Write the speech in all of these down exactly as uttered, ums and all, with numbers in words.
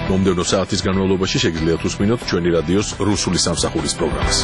მომდევნო საათის განმავლობაში შეგიძლიათ უსმინოთ ჩვენი რადიოს რუსული სამსახურის პროგრამას.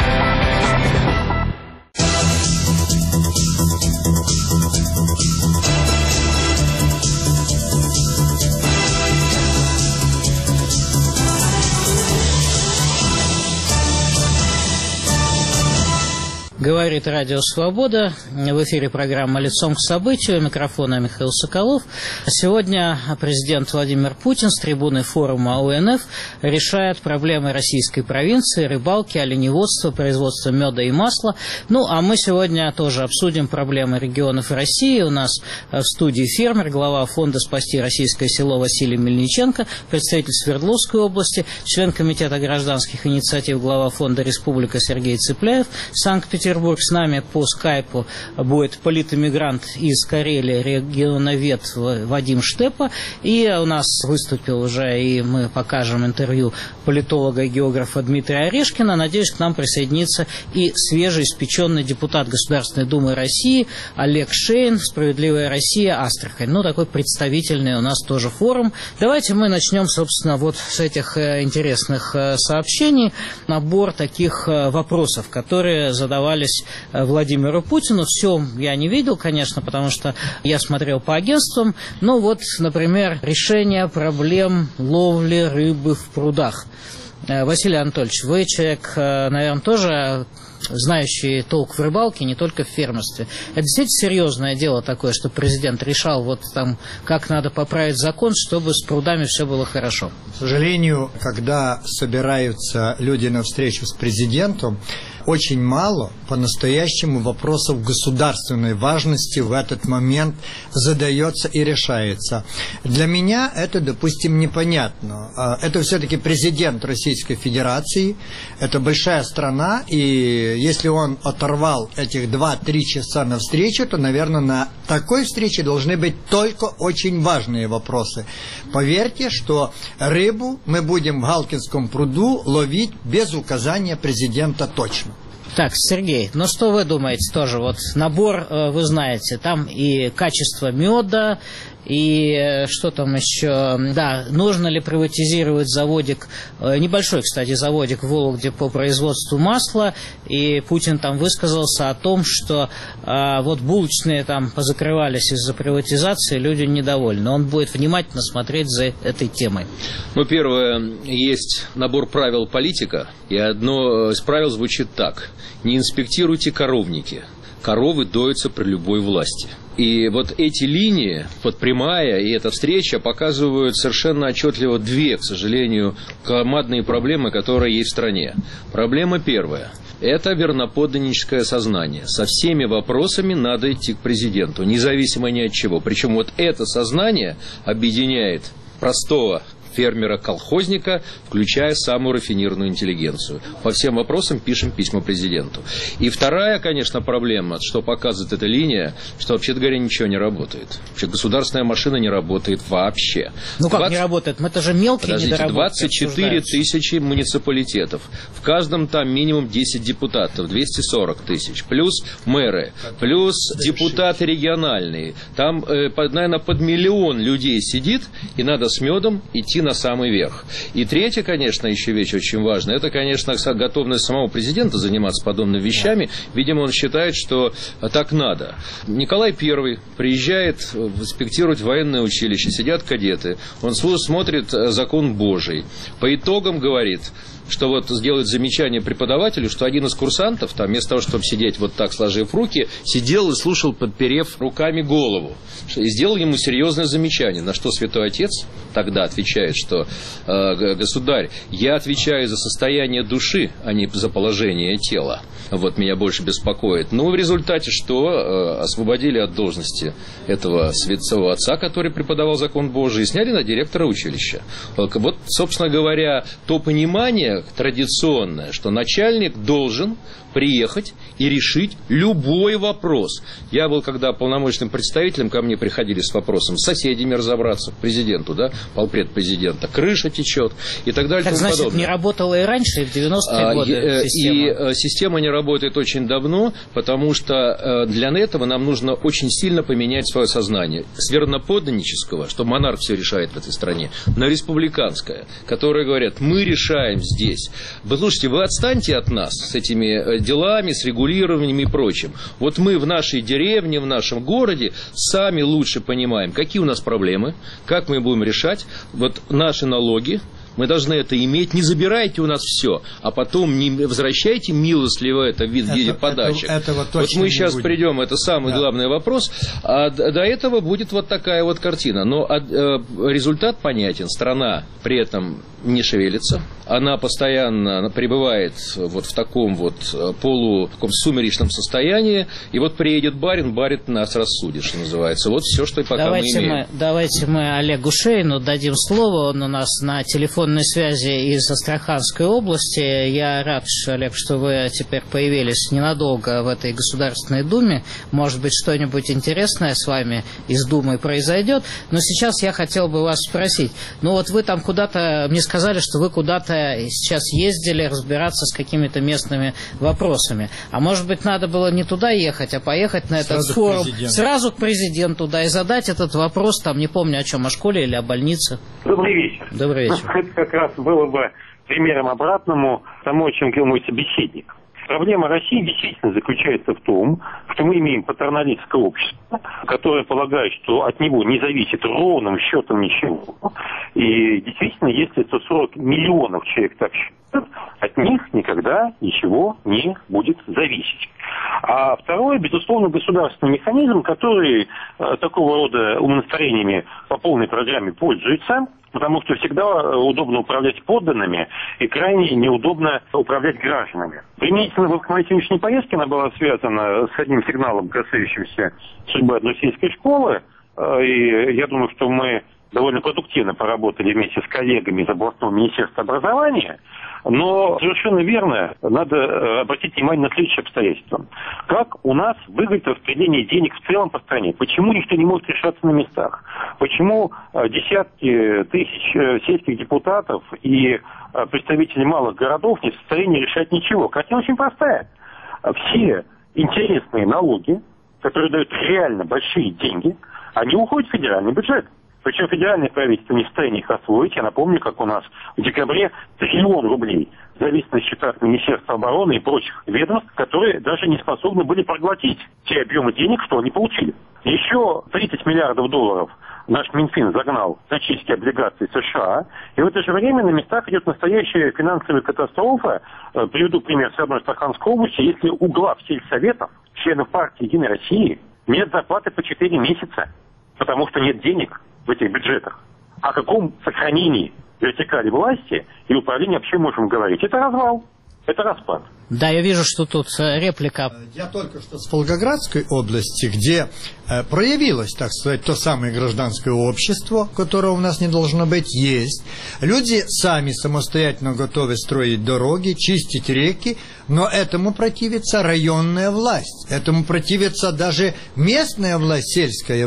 Говорит Радио Свобода. В эфире программа «Лицом к событию». У микрофона Михаил Соколов. Сегодня президент Владимир Путин с трибуны форума О Н Ф решает проблемы российской провинции, рыбалки, оленеводства, производства меда и масла. Ну, а мы сегодня тоже обсудим проблемы регионов России. У нас в студии фермер, глава фонда «Спасти российское село» Василий Мельниченко, представитель Свердловской области, член комитета гражданских инициатив, глава фонда «Республика» Сергей Цыпляев, Санкт-Петербург. С нами по скайпу будет политэмигрант из Карелии, регионовед Вадим Штепа. И у нас выступил уже, и мы покажем интервью политолога и географа Дмитрия Орешкина. Надеюсь, к нам присоединится и свежеиспеченный депутат Государственной Думы России Олег Шейн, «Справедливая Россия», Астрахань. Ну, такой представительный у нас тоже форум. Давайте мы начнем, собственно, вот с этих интересных сообщений. Набор таких вопросов, которые задавали Владимиру Путину. Все я не видел, конечно, потому что я смотрел по агентствам. Но вот, например, решение проблем ловли рыбы в прудах. Василий Анатольевич, вы человек, наверное, тоже знающий толк в рыбалке, не только в фермерстве. Это действительно серьезное дело такое, что президент решал, вот там, как надо поправить закон, чтобы с прудами все было хорошо. К сожалению, когда собираются люди на встречу с президентом, очень мало по-настоящему вопросов государственной важности в этот момент задается и решается. Для меня это, допустим, непонятно. Это все-таки президент Российской Федерации, это большая страна, и если он оторвал этих два-три часа на встречу, то, наверное, на такой встрече должны быть только очень важные вопросы. Поверьте, что рыбу мы будем в Галкинском пруду ловить без указания президента точно. Так, Сергей, ну что вы думаете тоже? Вот набор, вы знаете, там и качество меда, и что там еще? Да, нужно ли приватизировать заводик, небольшой, кстати, заводик в Вологде по производству масла, и Путин там высказался о том, что а, вот булочные там позакрывались из-за приватизации, люди недовольны. Он будет внимательно смотреть за этой темой. Ну, первое, есть набор правил политика, и одно из правил звучит так: не инспектируйте коровники. Коровы доятся при любой власти. И вот эти линии, вот прямая и эта встреча, показывают совершенно отчетливо две, к сожалению, громадные проблемы, которые есть в стране. Проблема первая – это верноподданническое сознание. Со всеми вопросами надо идти к президенту, независимо ни от чего. Причем вот это сознание объединяет простого фермера-колхозника, включая самую рафинированную интеллигенцию. По всем вопросам пишем письма президенту. И вторая, конечно, проблема, что показывает эта линия, что, вообще-то говоря, ничего не работает. Вообще государственная машина не работает вообще. Ну как двадцать... не работает? Мы это же мелкие недоработки. двадцать четыре тысячи муниципалитетов. В каждом там минимум десять депутатов, двести сорок тысяч. Плюс мэры, плюс депутаты региональные. Там, э, наверное, под миллион людей сидит, и надо с медом идти на самый верх. И третье, конечно, еще вещь очень важная, это, конечно, готовность самого президента заниматься подобными вещами. Видимо, он считает, что так надо. Николай Первый приезжает инспектировать военное училище, сидят кадеты, он смотрит закон Божий. По итогам говорит, что вот сделает замечание преподавателю, что один из курсантов, там, вместо того, чтобы сидеть вот так, сложив руки, сидел и слушал, подперев руками голову. И сделал ему серьезное замечание, на что святой отец тогда отвечает, что э, государь, я отвечаю за состояние души, а не за положение тела. Вот меня больше беспокоит. Ну, в результате что? Э, освободили от должности этого святого отца, который преподавал закон Божий, и сняли на директора училища. Вот, собственно говоря, то понимание традиционное, что начальник должен приехать и решить любой вопрос. Я был, когда полномочным представителем, ко мне приходили с вопросом с соседями разобраться, к президенту, да, полпред президента. президента, крыша течет и так далее. Так, значит, подобное. Не работала и раньше, и в девяностые а, годы и, система? И система не работает очень давно, потому что для этого нам нужно очень сильно поменять свое сознание. С верноподданнического, что монарх все решает в этой стране, на республиканское, которые говорят, мы решаем здесь. Вы слушайте, вы отстаньте от нас с этими делами, с регулированием и прочим. Вот мы в нашей деревне, в нашем городе сами лучше понимаем, какие у нас проблемы, как мы будем решать. Вот наши налоги, мы должны это иметь. Не забирайте у нас все, а потом не возвращайте милостливо это в виде подачек. Это, вот мы сейчас будет. придем, это самый да. главный вопрос. А до этого будет вот такая вот картина. Но результат понятен. Страна при этом не шевелится. Она постоянно пребывает вот в таком вот полу, таком сумеречном состоянии. И вот приедет барин, барин нас рассудит, что называется. Вот все, что пока давайте мы имеем. Мы, давайте мы Олегу Шейну дадим слово. Он у нас на телефонной связи из Астраханской области. Я рад, Олег, что вы теперь появились ненадолго в этой Государственной Думе. Может быть, что-нибудь интересное с вами из Думы произойдет. Но сейчас я хотел бы вас спросить. Ну вот вы там куда-то, мне сказали, что вы куда-то сейчас ездили разбираться с какими-то местными вопросами. А может быть, надо было не туда ехать, а поехать на этот сразу форум к сразу к президенту, да, и задать этот вопрос, там, не помню о чем, о школе или о больнице. Добрый вечер. Добрый вечер. Это как раз было бы примером обратному тому, о чем говорил мой собеседник. Проблема России действительно заключается в том, что мы имеем патерналистское общество, которое полагает, что от него не зависит ровным счетом ничего. И действительно, если сто сорок миллионов человек так считают, от них никогда ничего не будет зависеть. А второе, безусловно, государственный механизм, который э, такого рода умонастроениями по полной программе пользуется, потому что всегда удобно управлять подданными и крайне неудобно управлять гражданами. Применительно вот к моей сегодняшней поездке она была связана с одним сигналом, касающимся судьбы одной сельской школы. И я думаю, что мы довольно продуктивно поработали вместе с коллегами из областного министерства образования. Но совершенно верно, надо обратить внимание на следующее обстоятельство. Как у нас выглядит распределение денег в целом по стране? Почему никто не может решаться на местах? Почему десятки тысяч сельских депутатов и представители малых городов не в состоянии решать ничего? Картина очень простая. Все интересные налоги, которые дают реально большие деньги, они уходят в федеральный бюджет. Причем федеральное правительство не в состоянии их освоить. Я напомню, как у нас в декабре триллион рублей завис на счетах Министерства обороны и прочих ведомств, которые даже не способны были проглотить те объемы денег, что они получили. Еще тридцать миллиардов долларов наш Минфин загнал за чистки облигаций США. И в это же время на местах идет настоящая финансовая катастрофа. Приведу пример с одной Астраханской области. Если у глав сельсоветов, членов партии «Единой России», нет зарплаты по четыре месяца, потому что нет денег в этих бюджетах. О каком сохранении вертикали власти и управления вообще можем говорить? Это развал, это распад. Да, я вижу, что тут реплика. Я только что с Волгоградской области, где э, проявилось, так сказать, то самое гражданское общество, которого у нас не должно быть, есть. Люди сами самостоятельно готовы строить дороги, чистить реки, но этому противится районная власть. Этому противится даже местная власть, сельская,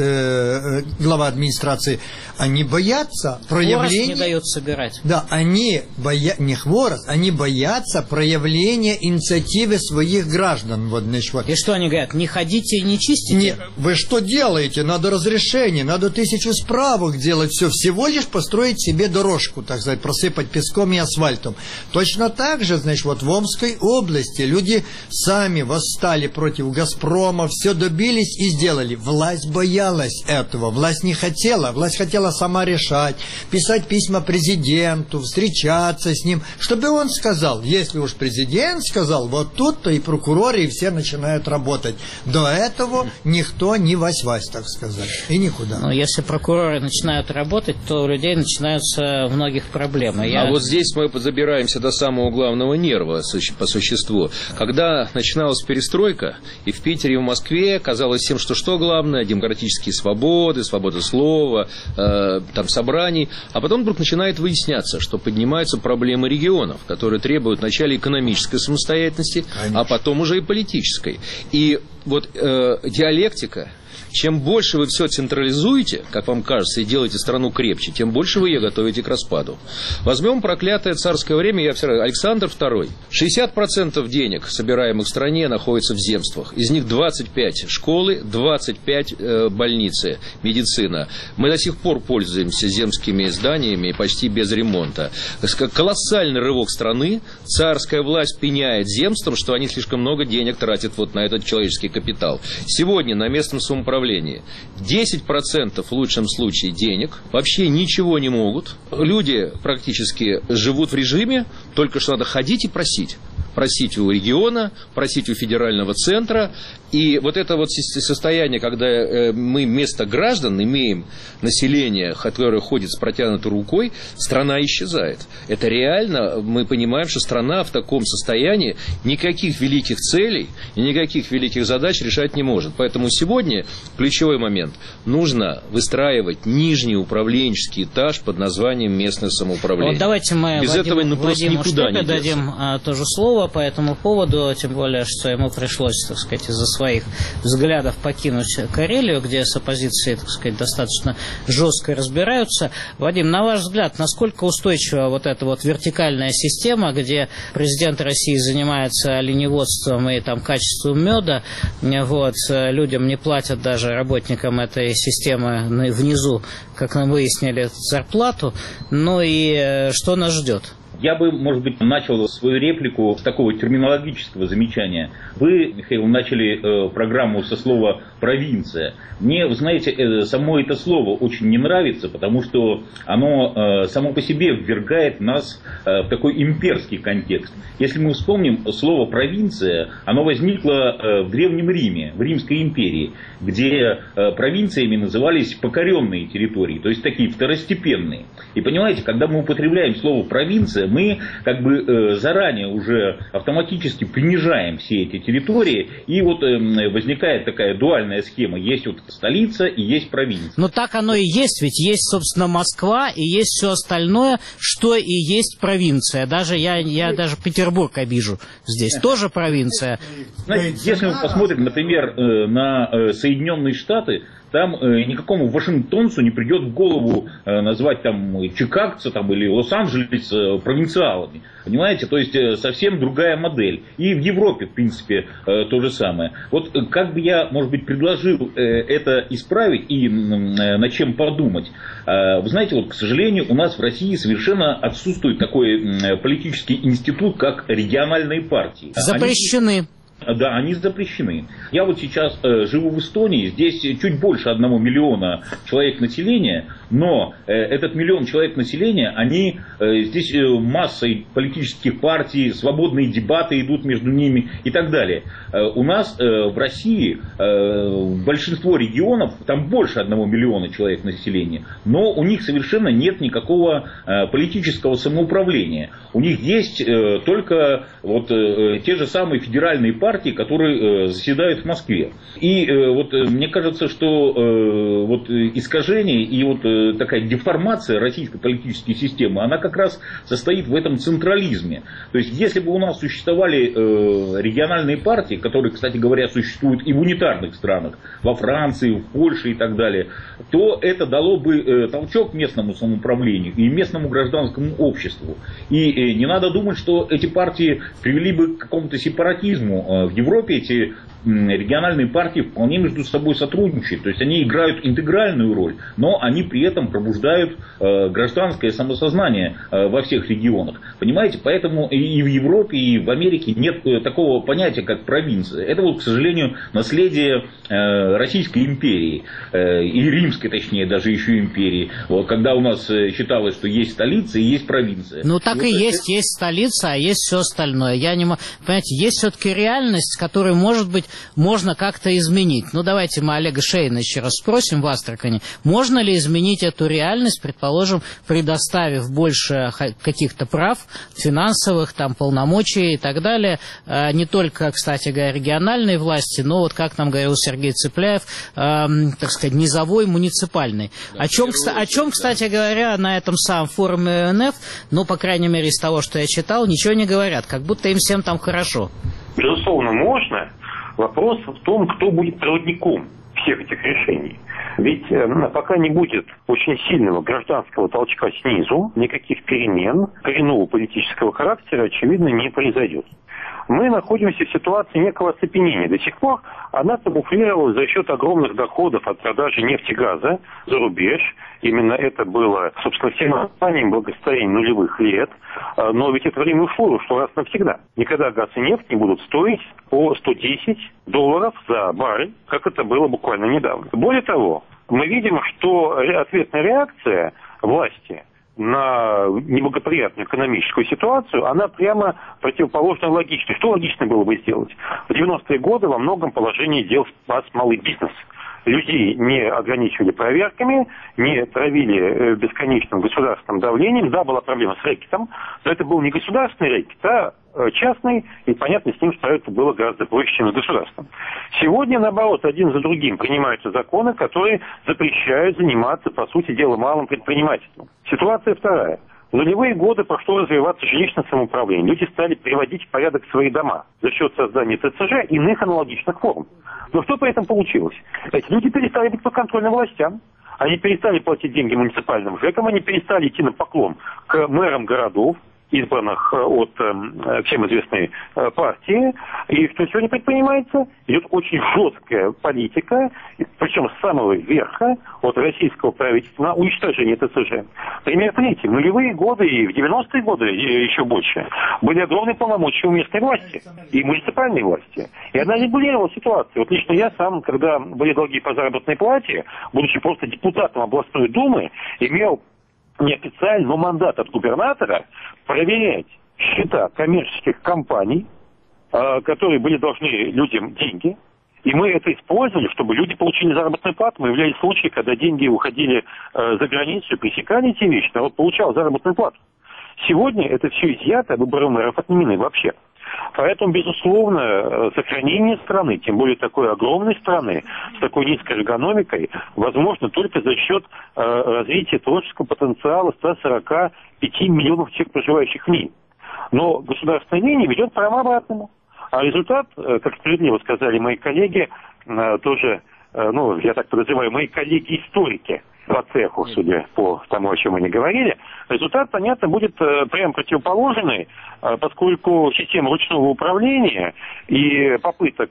э, глава администрации. Они боятся проявления... Хворост не дает собирать. Да, они боятся... Не хворост, они боятся проявления инициативы своих граждан. Вот, значит, вот. И что они говорят? Не ходите и не чистите? Не, вы что делаете? Надо разрешение, надо тысячу справок делать. Все, всего лишь построить себе дорожку, так сказать, просыпать песком и асфальтом. Точно так же, значит, вот в Омской области люди сами восстали против «Газпрома», все добились и сделали. Власть боялась этого, власть не хотела, власть хотела сама решать, писать письма президенту, встречаться с ним, чтобы он сказал, если уж президент сказал, вот тут-то и прокуроры, и все начинают работать. До этого никто не вась-вась, так сказать, и никуда. Но если прокуроры начинают работать, то у людей начинаются многих проблемы. Я... А вот здесь мы забираемся до самого главного нерва по существу. Когда начиналась перестройка, и в Питере, и в Москве казалось всем, что что главное, демократические свободы, свобода слова, э, там собраний, а потом вдруг начинает выясняться, что поднимаются проблемы регионов, которые требуют вначале экономической самостоятельности, конечно, а потом уже и политической. И вот э, диалектика Чем больше вы все централизуете, как вам кажется, и делаете страну крепче, тем больше вы ее готовите к распаду. Возьмем проклятое царское время, я все равно, Александр второй. шестьдесят процентов денег, собираемых в стране, находится в земствах. Из них двадцать пять школы, двадцать пять э, больницы, медицина. Мы до сих пор пользуемся земскими зданиями почти без ремонта. Колоссальный рывок страны. Царская власть пеняет земствам, что они слишком много денег тратят вот на этот человеческий капитал. Сегодня на местном самоуправлении десять процентов в лучшем случае денег вообще ничего не могут. Люди практически живут в режиме, только что надо ходить и просить. Просить у региона, просить у федерального центра. И вот это вот состояние, когда мы вместо граждан имеем население, которое ходит с протянутой рукой, страна исчезает. Это реально, мы понимаем, что страна в таком состоянии никаких великих целей и никаких великих задач решать не может. Поэтому сегодня ключевой момент. Нужно выстраивать нижний управленческий этаж под названием местное самоуправление. Вот давайте мы Без Владимиру, этого ну, просто Владимиру никуда Штепе не дадим а, тоже слово по этому поводу, тем более, что ему пришлось, так сказать, из-за своих взглядов покинуть Карелию, где с оппозицией, так сказать, достаточно жестко разбираются. Вадим, на ваш взгляд, насколько устойчива вот эта вот вертикальная система, где президент России занимается оленеводством и там качеством меда, вот, людям не платят даже работникам этой системы внизу, как мы выяснили, зарплату, ну и что нас ждет? Я бы, может быть, начал свою реплику с такого терминологического замечания. Вы, Михаил, начали э, программу со слова «провинция». Мне, вы знаете, э, само это слово очень не нравится, потому что оно э, само по себе ввергает нас э, в такой имперский контекст. Если мы вспомним, слово «провинция», оно возникло э, в Древнем Риме, в Римской империи, где э, провинциями назывались покоренные территории, то есть такие второстепенные. И понимаете, когда мы употребляем слово «провинция», мы как бы э, заранее уже автоматически принижаем все эти территории, и вот э, возникает такая дуальная схема. Есть вот столица и есть провинция. Но так оно и есть, ведь есть, собственно, Москва, и есть все остальное, что и есть провинция. Даже я, я даже Петербург обижу здесь. Тоже провинция. Знаете, если мы посмотрим, например, на Соединенные Штаты, там э, никакому вашингтонцу не придет в голову э, назвать там чикагца там, или Лос-Анджелес э, провинциалами. Понимаете? То есть э, совсем другая модель. И в Европе, в принципе, э, то же самое. Вот э, как бы я, может быть, предложил э, это исправить и э, над чем подумать. Э, вы знаете, вот, к сожалению, у нас в России совершенно отсутствует такой э, политический институт, как региональные партии. Запрещены. Они... Да, они запрещены. Я вот сейчас э, живу в Эстонии, здесь чуть больше одного миллиона человек населения, но э, этот миллион человек населения, они, э, здесь э, массой политических партий, свободные дебаты идут между ними и так далее. Э, у нас э, в России э, большинство регионов, там больше одного миллиона человек населения, но у них совершенно нет никакого э, политического самоуправления. У них есть э, только вот, э, те же самые федеральные партии, партии, которые э, заседают в Москве. И э, вот э, мне кажется, что э, вот, искажение и вот э, такая деформация российской политической системы, она как раз состоит в этом централизме. То есть, если бы у нас существовали э, региональные партии, которые, кстати говоря, существуют и в унитарных странах, во Франции, в Польше и так далее, то это дало бы э, толчок местному самоуправлению и местному гражданскому обществу. И э, не надо думать, что эти партии привели бы к какому-то сепаратизму. В Европе эти региональные партии вполне между собой сотрудничают. То есть они играют интегральную роль, но они при этом пробуждают э, гражданское самосознание э, во всех регионах. Понимаете? Поэтому и в Европе, и в Америке нет э, такого понятия, как провинция. Это, вот, к сожалению, наследие э, Российской империи. Э, и Римской, точнее, даже еще империи. Вот, когда у нас э, считалось, что есть столица и есть провинция. Ну так и, и вот есть. Это... Есть столица, а есть все остальное. Я не могу... Понимаете, есть все-таки реальность, которую, может быть, можно как-то изменить. Ну, давайте мы Олега Шейна еще раз спросим в Астрахани. Можно ли изменить эту реальность, предположим, предоставив больше каких-то прав, финансовых, там, полномочий и так далее, не только, кстати говоря, региональной власти, но, вот как нам говорил Сергей Цыпляев, э, так сказать, низовой, муниципальной. Да, о, чем, о чем, кстати говоря, на этом самом форуме ОНФ, ну, по крайней мере, из того, что я читал, ничего не говорят, как будто им всем там хорошо. Безусловно, можно. Вопрос в том, кто будет проводником всех этих решений. Ведь э, пока не будет очень сильного гражданского толчка снизу, никаких перемен коренного политического характера, очевидно, не произойдет. Мы находимся в ситуации некого оцепенения. До сих пор она камуфлировалась за счет огромных доходов от продажи нефти и газа за рубеж. Именно это было, собственно, всем основанием благосостояния нулевых лет. Но ведь это время ушло, ушло раз навсегда. Никогда газ и нефть не будут стоить по сто десять долларов за баррель, как это было буквально недавно. Более того, мы видим, что ответная реакция власти на неблагоприятную экономическую ситуацию, она прямо противоположна логичной. Что логично было бы сделать? В девяностые годы во многом положение дел спас малый бизнес. Людей не ограничивали проверками, не травили бесконечным государственным давлением. Да, была проблема с рэкетом, но это был не государственный рэкет, а частный, и, понятно, с ним справиться было гораздо проще, чем с государством. Сегодня, наоборот, один за другим принимаются законы, которые запрещают заниматься, по сути дела, малым предпринимательством. Ситуация вторая. В нулевые годы пошло развиваться жилищное самоуправление. Люди стали приводить в порядок свои дома за счет создания ТЦЖ и иных аналогичных форм. Но что при этом получилось? Эти люди перестали быть подконтрольным властям. Они перестали платить деньги муниципальным ЖЭКам, они перестали идти на поклон к мэрам городов, избранных от э, всем известной э, партии. И что сегодня предпринимается? Идет очень жесткая политика, причем с самого верха, от российского правительства, на уничтожение ТЦЖ. Пример третий. В нулевые годы и в девяностые годы и еще больше были огромные полномочия у местной власти и муниципальной власти. И она регулировала ситуацию. Вот лично я сам, когда были долги по заработной плате, будучи просто депутатом областной думы, имел неофициально, но мандат от губернатора проверять счета коммерческих компаний, э, которые были должны людям деньги. И мы это использовали, чтобы люди получили заработную плату. Мы являлись случаи, когда деньги уходили э, за границу, пресекали эти вещи, народ получал заработную плату. Сегодня это все изъято, выборы мэров отменены вообще. Поэтому, безусловно, сохранение страны, тем более такой огромной страны, с такой низкой эргономикой, возможно только за счет э, развития творческого потенциала ста сорока пяти миллионов человек, проживающих в ней. Но государственная линия ведет прямо обратному. А результат, э, как справедливо сказали мои коллеги, э, тоже, э, ну, я так подозреваю, мои коллеги-историки, по цеху, судя по тому, о чем они говорили, результат, понятно, будет э, прям противоположный, э, поскольку система ручного управления и попыток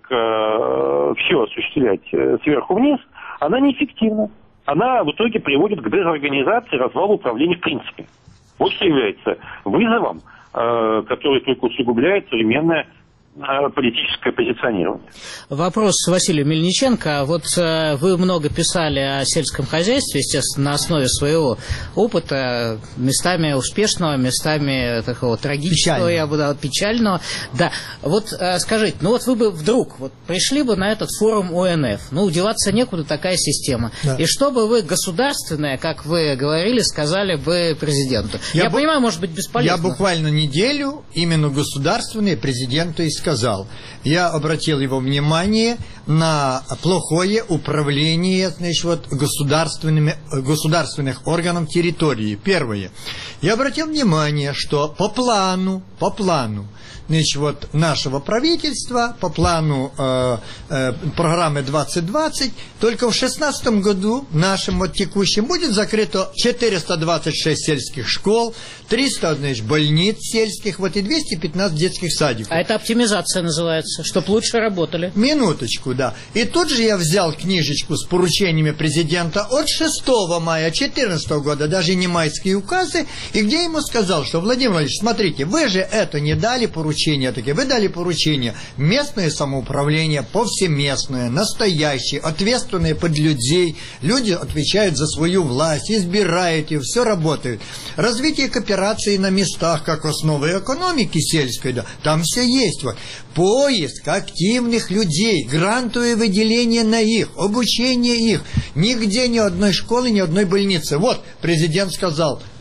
э, все осуществлять э, сверху вниз, она неэффективна. Она в итоге приводит к дезорганизации, развалу управления в принципе. Вот что является вызовом, э, который только усугубляет современное политическое позиционирование. Вопрос Василию Мельниченко. Вот э, вы много писали о сельском хозяйстве, естественно, на основе своего опыта, местами успешного, местами такого трагического, я бы дал, печального. Да. Вот э, скажите, ну вот вы бы вдруг вот пришли бы на этот форум О Н Ф, ну деваться некуда, такая система. Да. И что бы вы государственное, как вы говорили, сказали бы президенту? Я, я б... понимаю, может быть, бесполезно. Я буквально неделю именно государственное президенту и сказал. Я обратил его внимание на плохое управление, значит, вот, государственными, государственных органов территории. Первое. Я обратил внимание, что по плану, по плану, значит, вот, нашего правительства, по плану э, э, программы двадцать двадцать, только в шестнадцатом году, нашем вот текущем, будет закрыто четыреста двадцать шесть сельских школ, триста, значит, больниц сельских, вот, и двести пятнадцать детских садиков. А это оптимизация называется, чтобы лучше работали. Минуточку, да. И тут же я взял книжечку с поручениями президента от шестого мая две тысячи четырнадцатого года, даже не майские указы, и где ему сказал, что, Владимир Владимирович, смотрите, вы же это не дали поручения такие, вы дали поручения местное самоуправление, повсеместное, настоящее, ответственное под людей, люди отвечают за свою власть, избирают ее, все работает. Развитие кооперации на местах, как основы экономики сельской, да, там все есть. Вот. Поиск активных людей, грантовые выделения на их, обучение их. Нигде ни одной школы, ни одной больницы. Вот, президент сказал,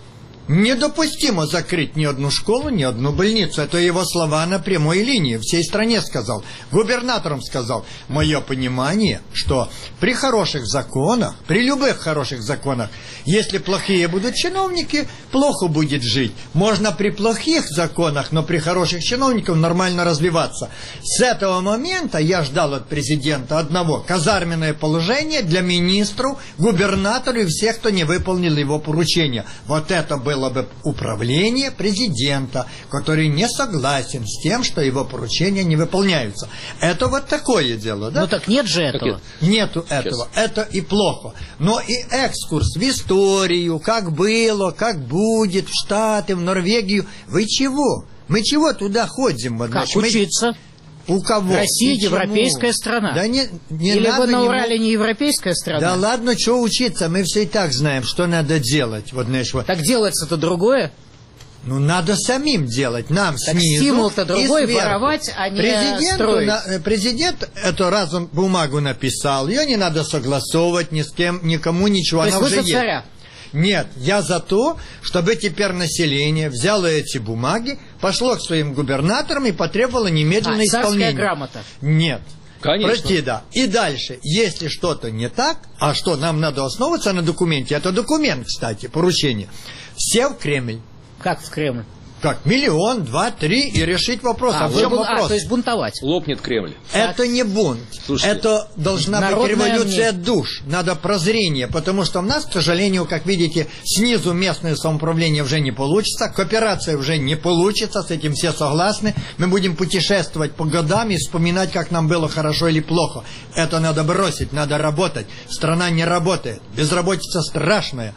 Недопустимо закрыть ни одну школу, ни одну больницу. Это его слова на прямой линии. Всей стране сказал. Губернаторам сказал. Мое понимание, что при хороших законах, при любых хороших законах, если плохие будут чиновники, плохо будет жить. Можно при плохих законах, но при хороших чиновниках нормально развиваться. С этого момента я ждал от президента одного. Казарменное положение для министров, губернаторов и всех, кто не выполнил его поручения. Вот это было было бы управление президента, который не согласен с тем, что его поручения не выполняются. Это вот такое дело, да? Ну так нет же этого. Нету этого. Это и плохо. Но и экскурс в историю, как было, как будет, в Штаты, в Норвегию. Вы чего? Мы чего туда ходим? Как Значит, учиться? Мы... У кого? Россия европейская страна. Да не, не Или надо вы на ему... Урале не европейская страна? Да ладно, что учиться, мы все и так знаем, что надо делать. Вот, знаешь, вот. Так делается-то другое? Ну, надо самим делать, нам так снизу. Стимул-то другой, воровать, а не Президенту, строить. На, президент эту раз он бумагу написал, ее не надо согласовывать ни с кем, никому, ничего. То она есть уже вы за царя? Есть. Нет, я за то, чтобы теперь население взяло эти бумаги, пошло к своим губернаторам и потребовало немедленное а, исполнение. Царская грамота. Нет. Конечно. Прости, да. И дальше, если что-то не так, а что, нам надо основываться на документе, это документ, кстати, поручение, все в Кремль. Как в Кремль? Как, миллион, два, три, и решить вопрос. А, а в чем бун... вопрос? А, то есть бунтовать. Лопнет Кремль. Это не бунт. Слушайте, это должна быть революция мне... душ. Надо прозрение, потому что у нас, к сожалению, как видите, снизу местное самоуправление уже не получится, кооперация уже не получится, с этим все согласны. Мы будем путешествовать по годам и вспоминать, как нам было хорошо или плохо. Это надо бросить, надо работать. Страна не работает. Безработица страшная.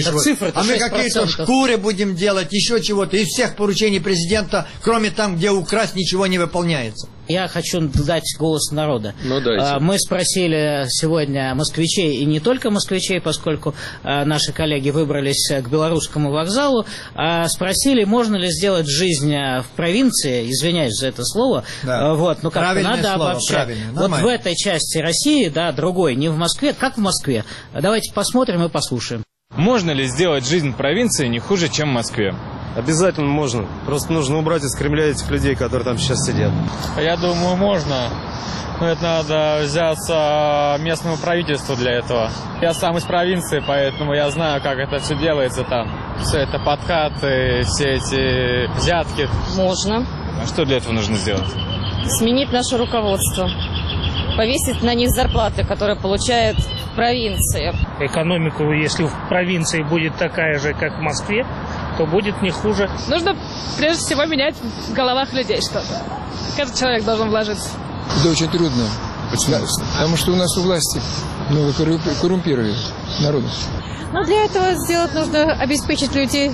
А мы какие-то шкуры будем делать, еще чего-то. Из всех поручений президента, кроме там, где украсть, ничего не выполняется. Я хочу дать голос народа. Ну, дайте. Мы спросили сегодня москвичей, и не только москвичей, поскольку наши коллеги выбрались к Белорусскому вокзалу, спросили, можно ли сделать жизнь в провинции, извиняюсь за это слово, да. вот, ну как-то надо слово, обобщать. Вот в этой части России, да, другой, не в Москве, как в Москве. Давайте посмотрим и послушаем. Можно ли сделать жизнь в провинции не хуже, чем в Москве? Обязательно можно. Просто нужно убрать из Кремля этих людей, которые там сейчас сидят. Я думаю, можно. Но это надо взяться местному правительству для этого. Я сам из провинции, поэтому я знаю, как это все делается там. Все это подкаты, все эти взятки. Можно. А что для этого нужно сделать? Сменить наше руководство. Повесить на них зарплаты, которые получают в провинции. Экономику, если в провинции будет такая же, как в Москве, то будет не хуже. Нужно прежде всего менять в головах людей что-то. Каждый человек должен вложиться. Это очень трудно. Почему? Потому что у нас у власти много коррумпировали народу. Но для этого сделать нужно обеспечить людей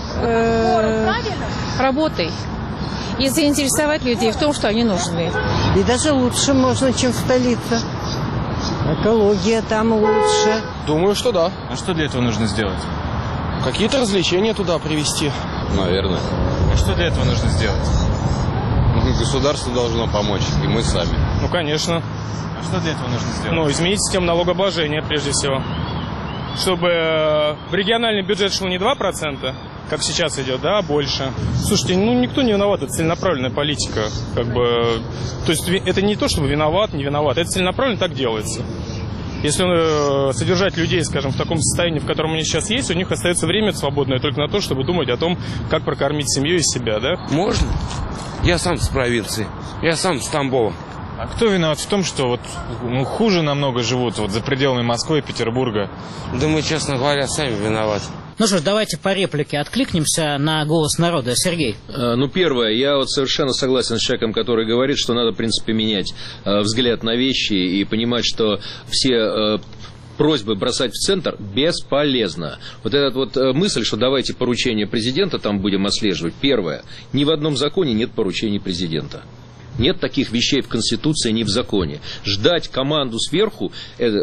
э, работой и заинтересовать людей в том, что они нужны. И даже лучше можно, чем в столице. Экология там лучше. Думаю, что да. А что для этого нужно сделать? Какие-то развлечения туда привезти. Наверное. А что для этого нужно сделать? Государство должно помочь, и мы сами. Ну, конечно. А что для этого нужно сделать? Ну, изменить систему налогообложения, прежде всего. Чтобы в региональный бюджет шло не два процента, как сейчас идет, да, а больше. Слушайте, ну, никто не виноват, это целенаправленная политика. Как бы, то есть это не то, чтобы виноват, не виноват, это целенаправленно так делается. Если э, содержать людей, скажем, в таком состоянии, в котором они сейчас есть, у них остается время свободное только на то, чтобы думать о том, как прокормить семью и себя, да? Можно. Я сам с провинции. Я сам с Тамбова. А кто виноват в том, что вот ну, хуже намного живут вот за пределами Москвы и Петербурга? Да мы, честно говоря, сами виноваты. Ну что ж, давайте по реплике откликнемся на голос народа. Сергей. Э, ну, первое, я вот совершенно согласен с человеком, который говорит, что надо, в принципе, менять э, взгляд на вещи и понимать, что все э, просьбы бросать в центр бесполезно. Вот эта вот э, мысль, что давайте поручения президента там будем отслеживать. Первое, ни в одном законе нет поручений президента. Нет таких вещей в Конституции, ни в законе. Ждать команду сверху, э,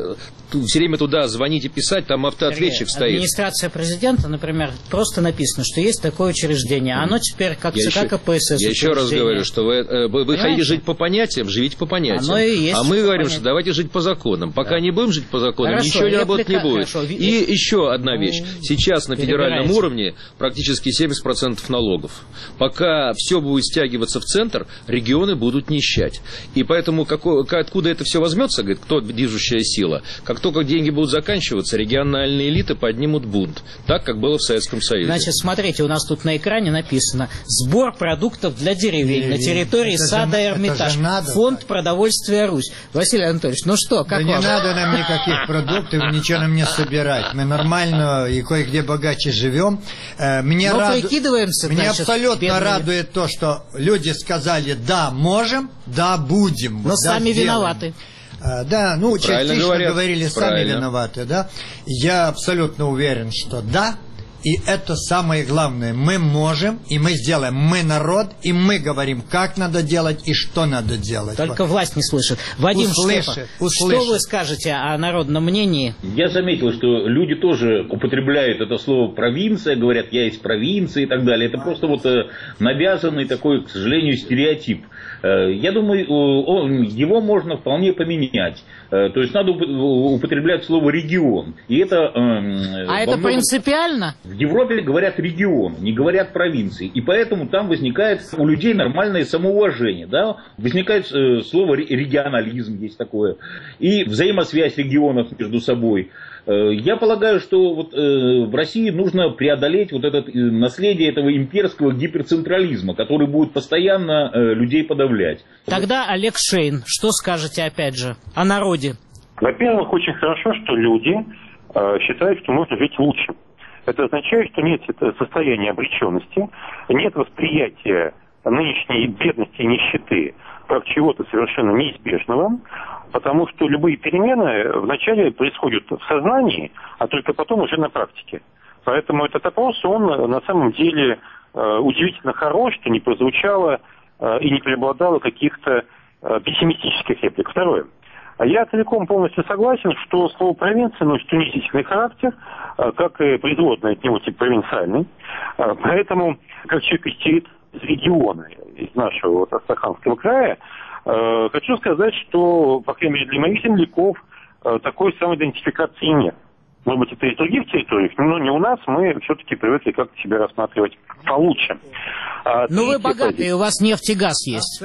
все время туда звонить и писать, там автоответчик стоит. Администрация президента, например, просто написано, что есть такое учреждение. Оно теперь как ЦК КПСС. Я еще раз говорю, что вы, вы, вы хотите жить по понятиям, живите по понятиям. Оно и есть. А мы говорим, понятия. Что давайте жить по законам. Пока да. не будем жить по законам, хорошо, ничего не работать не будет. Хорошо. И еще одна вещь. Сейчас на федеральном уровне практически семьдесят процентов налогов. Пока все будет стягиваться в центр, регионы будут нищать. И поэтому какой, откуда это все возьмется, говорит, кто движущая сила? Как только деньги будут заканчиваться, региональные элиты поднимут бунт. Так, как было в Советском Союзе. Значит, смотрите, у нас тут на экране написано «Сбор продуктов для деревень на территории это сада же, Эрмитаж. Фонд продовольствия Русь». Василий Анатольевич, ну что, как да вам? Не надо нам никаких продуктов, ничего нам не собирать. Мы нормально и кое-где богаче живем. Меня, Но раду... прикидываемся, Меня значит, абсолютно бедными. радует то, что люди сказали «да, можем, да, будем». Но да, сами сделаем. виноваты. А, да, ну, правильно частично говорят. говорили, сами Правильно. виноваты, да. Я абсолютно уверен, что да. И это самое главное. Мы можем, и мы сделаем. Мы народ, и мы говорим, как надо делать и что надо делать. Только власть не слышит. Вадим Штепа, что вы скажете о народном мнении? Я заметил, что люди тоже употребляют это слово «провинция», говорят, я из провинции и так далее. Это просто вот навязанный такой, к сожалению, стереотип. Я думаю, его можно вполне поменять. То есть надо употреблять слово «регион». И это, а это многом... принципиально? В Европе говорят регион, не говорят провинции. И поэтому там возникает у людей нормальное самоуважение. Да? Возникает э, слово регионализм, есть такое. И взаимосвязь регионов между собой. Э, я полагаю, что вот, э, в России нужно преодолеть вот это э, наследие этого имперского гиперцентрализма, который будет постоянно э, людей подавлять. Тогда Олег Шейн, что скажете опять же о народе? Во-первых, очень хорошо, что люди э, считают, что можно жить лучше. Это означает, что нет состояния обреченности, нет восприятия нынешней бедности и нищеты как чего-то совершенно неизбежного, потому что любые перемены вначале происходят в сознании, а только потом уже на практике. Поэтому этот опрос, он на самом деле удивительно хорош, что не прозвучало и не преобладало каких-то пессимистических реплик. Второе. Я целиком полностью согласен, что слово «провинция» носит унизительный характер, как и производная от него тип провинциальный. Поэтому, как человек из территории, из региона, из нашего вот, Астраханского края, хочу сказать, что, по крайней мере, для моих земляков такой самоидентификации нет. Может быть, это и в других территориях, но не у нас, мы все-таки привыкли как-то себя рассматривать получше. А, ну вы богатые, у вас нефть и газ есть.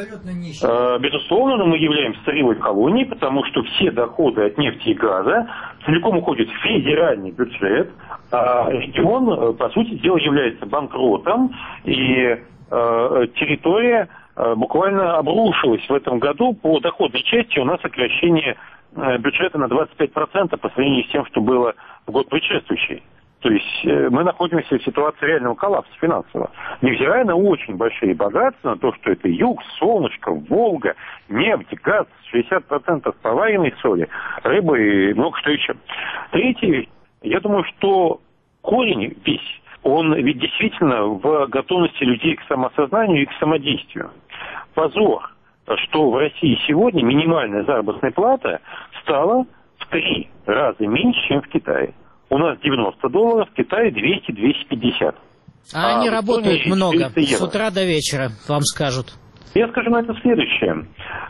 А, безусловно, но мы являемся сырьевой колонией, потому что все доходы от нефти и газа целиком уходят в федеральный бюджет, а регион, по сути дела, является банкротом, и а, территория а, буквально обрушилась в этом году. По доходной части у нас сокращение бюджета на двадцать пять процентов по сравнению с тем, что было в год предшествующий. То есть э, мы находимся в ситуации реального коллапса финансового. Невзирая на очень большие богатства, на то, что это юг, солнышко, Волга, нефть, газ, шестьдесят процентов поваренной соли, рыбы и много что еще. Третье, я думаю, что корень весь, он ведь действительно в готовности людей к самосознанию и к самодействию. Позор, что в России сегодня минимальная заработная плата стала в три раза меньше, чем в Китае. У нас девяносто долларов, в Китае двести - двести пятьдесят. А, а они работают много, с утра до вечера, вам скажут. Я скажу на это следующее,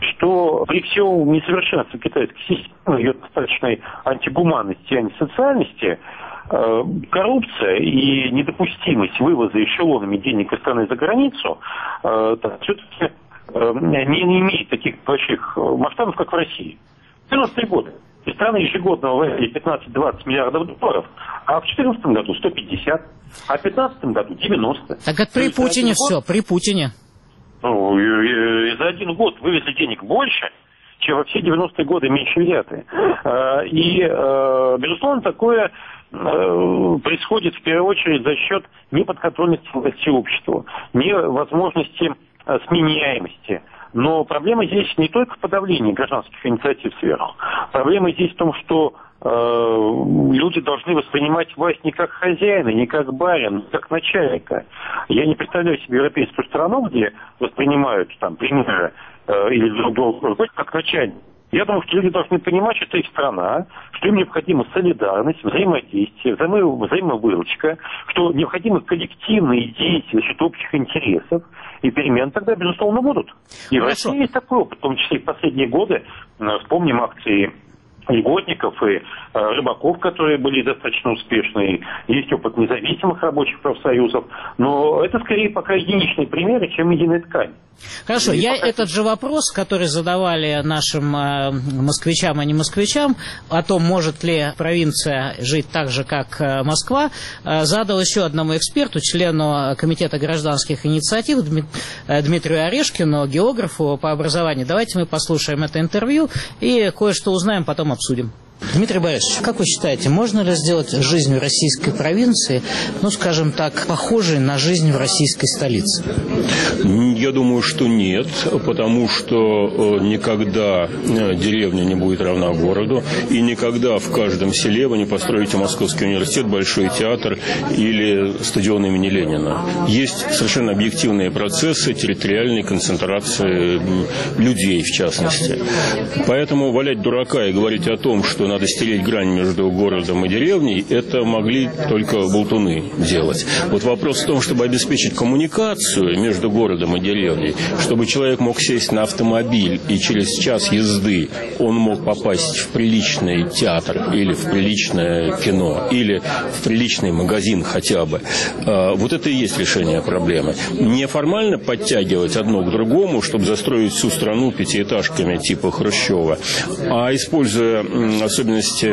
что при всем несовершенстве китайской системы, ее достаточной антигуманности и антисоциальности, э, коррупция и недопустимость вывоза эшелонами денег из страны за границу э, все-таки э, не, не имеет таких больших масштабов, как в России. В девяностые годы страна ежегодно вывозила пятнадцать-двадцать миллиардов долларов, а в две тысячи четырнадцатом году сто пятьдесят, а в две тысячи пятнадцатом году девяносто. Так это при Путине все, при Путине. Ну, и, и за один год вывезли денег больше, чем во все девяностые годы меньше взятые. И, безусловно, такое происходит в первую очередь за счет неподконтрольности власти обществу, невозможности сменяемости. Но проблема здесь не только в подавлении гражданских инициатив сверху. Проблема здесь в том, что э, люди должны воспринимать власть не как хозяина, не как барина, не как начальника. Я не представляю себе европейскую страну, где воспринимают там премьера э, или друг друга как начальника. Я думаю, что люди должны понимать, что это их страна, что им необходима солидарность, взаимодействие, взаимо- взаимовыручка, что необходимы коллективные действия за счет общих интересов, и перемены тогда, безусловно, будут. И в России есть такой опыт, в том числе и в последние годы. Вспомним акции льготников и э, рыбаков, которые были достаточно успешны. Есть опыт независимых рабочих профсоюзов, но это скорее пока единичные примеры, чем единая ткань. Хорошо, и я пока... этот же вопрос, который задавали нашим э, москвичам, а не москвичам, о том, может ли провинция жить так же, как э, Москва, э, задал еще одному эксперту, члену Комитета гражданских инициатив Дмит... э, Дмитрию Орешкину, географу по образованию. Давайте мы послушаем это интервью и кое-что узнаем, потом обсудим. Дмитрий Борисович, как вы считаете, можно ли сделать жизнь в российской провинции, ну, скажем так, похожей на жизнь в российской столице? Я думаю, что нет, потому что никогда деревня не будет равна городу, и никогда в каждом селе вы не построите Московский университет, Большой театр или стадион имени Ленина. Есть совершенно объективные процессы территориальной концентрации людей, в частности. Поэтому валять дурака и говорить о том, что надо стереть грань между городом и деревней, это могли только болтуны делать. Вот вопрос в том, чтобы обеспечить коммуникацию между городом и деревней, чтобы человек мог сесть на автомобиль и через час езды он мог попасть в приличный театр или в приличное кино, или в приличный магазин хотя бы. Вот это и есть решение проблемы. Не формально подтягивать одно к другому, чтобы застроить всю страну пятиэтажками типа Хрущева, а используя особенности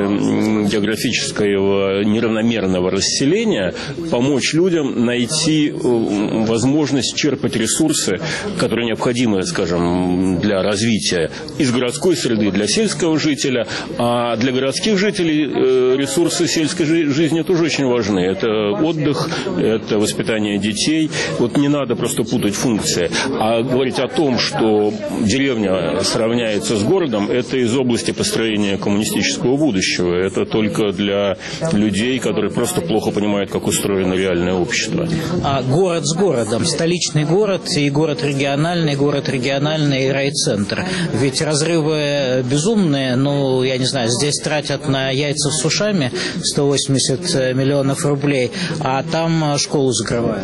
географического неравномерного расселения, помочь людям найти возможность черпать ресурсы, которые необходимы, скажем, для развития из городской среды для сельского жителя, а для городских жителей ресурсы сельской жизни тоже очень важны. Это отдых, это воспитание детей. Вот не надо просто путать функции. А говорить о том, что деревня сравняется с городом, это из области построения коммунистического будущего. Это только для людей, которые просто плохо понимают, как устроено реальное общество. А город с городом, столичный город и город региональный, город региональный и райцентр. Ведь разрывы безумные, ну, я не знаю, здесь тратят на яйца с ушами сто восемьдесят миллионов рублей, а там школу закрывают.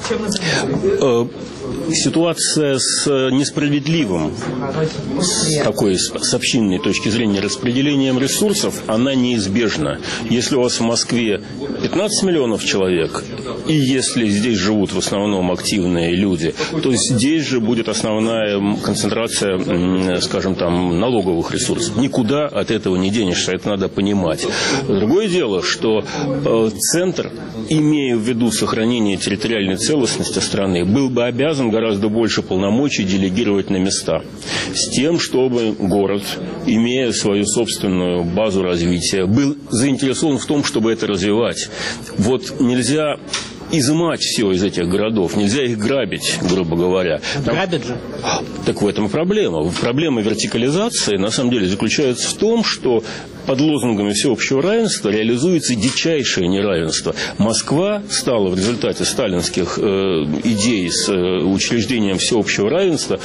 Ситуация с несправедливым, с такой с общинной точки зрения распределением ресурсов, она неизбежна. Если у вас в Москве пятнадцать миллионов человек, и если здесь живут в основном активные люди, то здесь же будет основная концентрация, скажем там, налоговых ресурсов. Никуда от этого не денешься, это надо понимать. Другое дело, что центр, имея в виду сохранение территориальной целостности страны, был бы обязан гораздо больше полномочий делегировать на места, с тем, чтобы город, имея свою собственную базу развития, был заинтересован в том, чтобы это развивать. Вот нельзя изымать все из этих городов, нельзя их грабить, грубо говоря. Там... Грабят же. Так в этом и проблема. Проблема вертикализации, на самом деле, заключается в том, что под лозунгами всеобщего равенства реализуется дичайшее неравенство. Москва стала в результате сталинских э, идей с э, учреждением всеобщего равенства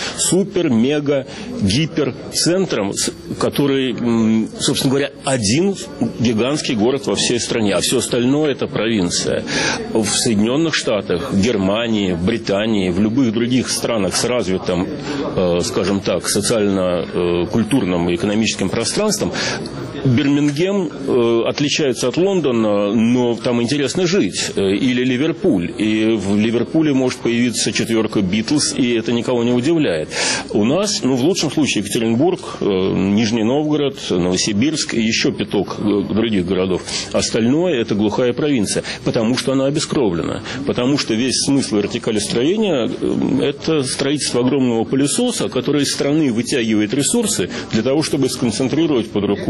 супер-мега-гиперцентром, который, э, собственно говоря, один гигантский город во всей стране, а все остальное – это провинция. В Соединенных Штатах, в Германии, в Британии, в любых других странах с развитым, э, скажем так, социально-культурным и экономическим пространством, Бирмингем э, отличается от Лондона, но там интересно жить. Или Ливерпуль. И в Ливерпуле может появиться четверка Битлз, и это никого не удивляет. У нас, ну, в лучшем случае, Екатеринбург, э, Нижний Новгород, Новосибирск и еще пяток других городов. Остальное – это глухая провинция, потому что она обескровлена. Потому что весь смысл вертикалестроения – это строительство огромного пылесоса, который из страны вытягивает ресурсы для того, чтобы сконцентрировать под рукой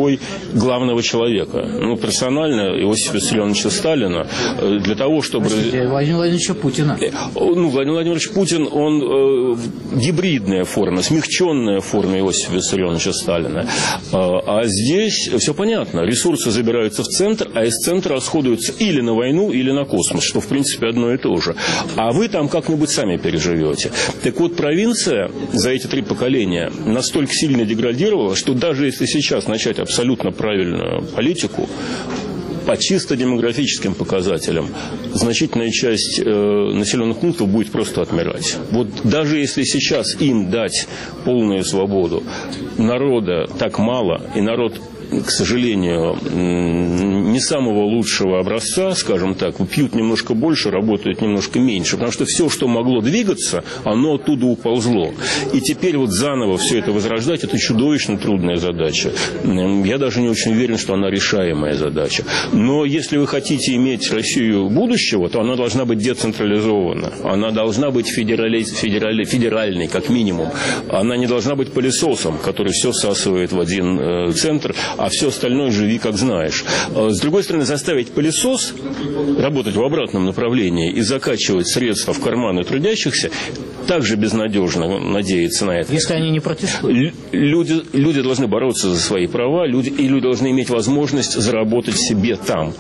главного человека. Ну, персонально Иосифа Виссарионовича Сталина для того, чтобы... Владимира Владимировича Путина. Ну, Владимир Владимирович Путин, он э, гибридная форма, смягченная форма Иосифа Виссарионовича Сталина. А, а здесь все понятно. Ресурсы забираются в центр, а из центра расходуются или на войну, или на космос, что, в принципе, одно и то же. А вы там как-нибудь сами переживете. Так вот, провинция за эти три поколения настолько сильно деградировала, что даже если сейчас начать абсолютно правильную политику, по чисто демографическим показателям значительная часть э, населенных пунктов будет просто отмирать. Вот даже если сейчас им дать полную свободу, народа так мало, и народ, к сожалению, не самого лучшего образца, скажем так, пьют немножко больше, работают немножко меньше, потому что все, что могло двигаться, оно оттуда уползло. И теперь вот заново все это возрождать, это чудовищно трудная задача. Я даже не очень уверен, что она решаемая задача. Но если вы хотите иметь Россию будущего, то она должна быть децентрализована. Она должна быть федерали... Федерали... федеральной, как минимум. Она не должна быть пылесосом, который все всасывает в один э, центр, а все остальное живи как знаешь. С другой стороны, заставить пылесос работать в обратном направлении и закачивать средства в карманы трудящихся также безнадежно надеяться на это. Если они не протестуют. Люди, люди должны бороться за свои права, люди, и люди должны иметь возможность заработать себе там.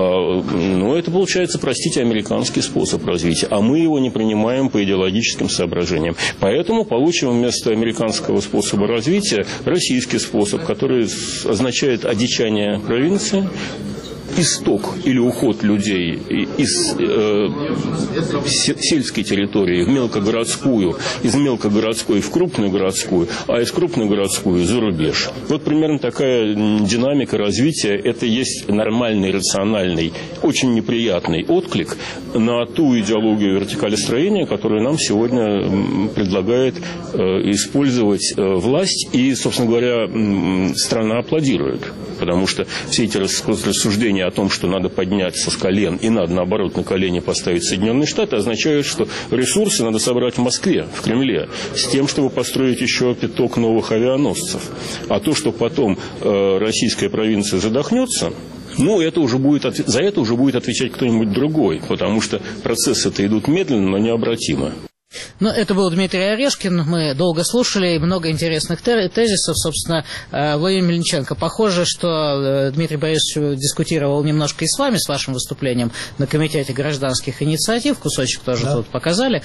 Но это получается, простите, американский способ развития, а мы его не принимаем по идеологическим соображениям. Поэтому получим вместо американского способа развития российский способ, который означает одичание провинции, исток или уход людей из э, сельской территории в мелкогородскую, из мелкогородской в крупную городскую, а из крупной городскую за рубеж. Вот примерно такая динамика развития. Это есть нормальный, рациональный, очень неприятный отклик на ту идеологию вертикалестроения, которую нам сегодня предлагает э, использовать э, власть. И, собственно говоря, э, страна аплодирует. Потому что все эти рассуждения о том, что надо подняться с колен и надо, наоборот, на колени поставить Соединенные Штаты, означают, что ресурсы надо собрать в Москве, в Кремле, с тем, чтобы построить еще пяток новых авианосцев. А то, что потом э, российская провинция задохнется, ну, это уже будет, за это уже будет отвечать кто-нибудь другой, потому что процессы-то идут медленно, но необратимо. Ну, это был Дмитрий Орешкин. Мы долго слушали, много интересных тезисов. Собственно, Владимир Мельниченко, похоже, что Дмитрий Борисович дискутировал немножко и с вами, с вашим выступлением на Комитете гражданских инициатив. Кусочек тоже да. тут показали.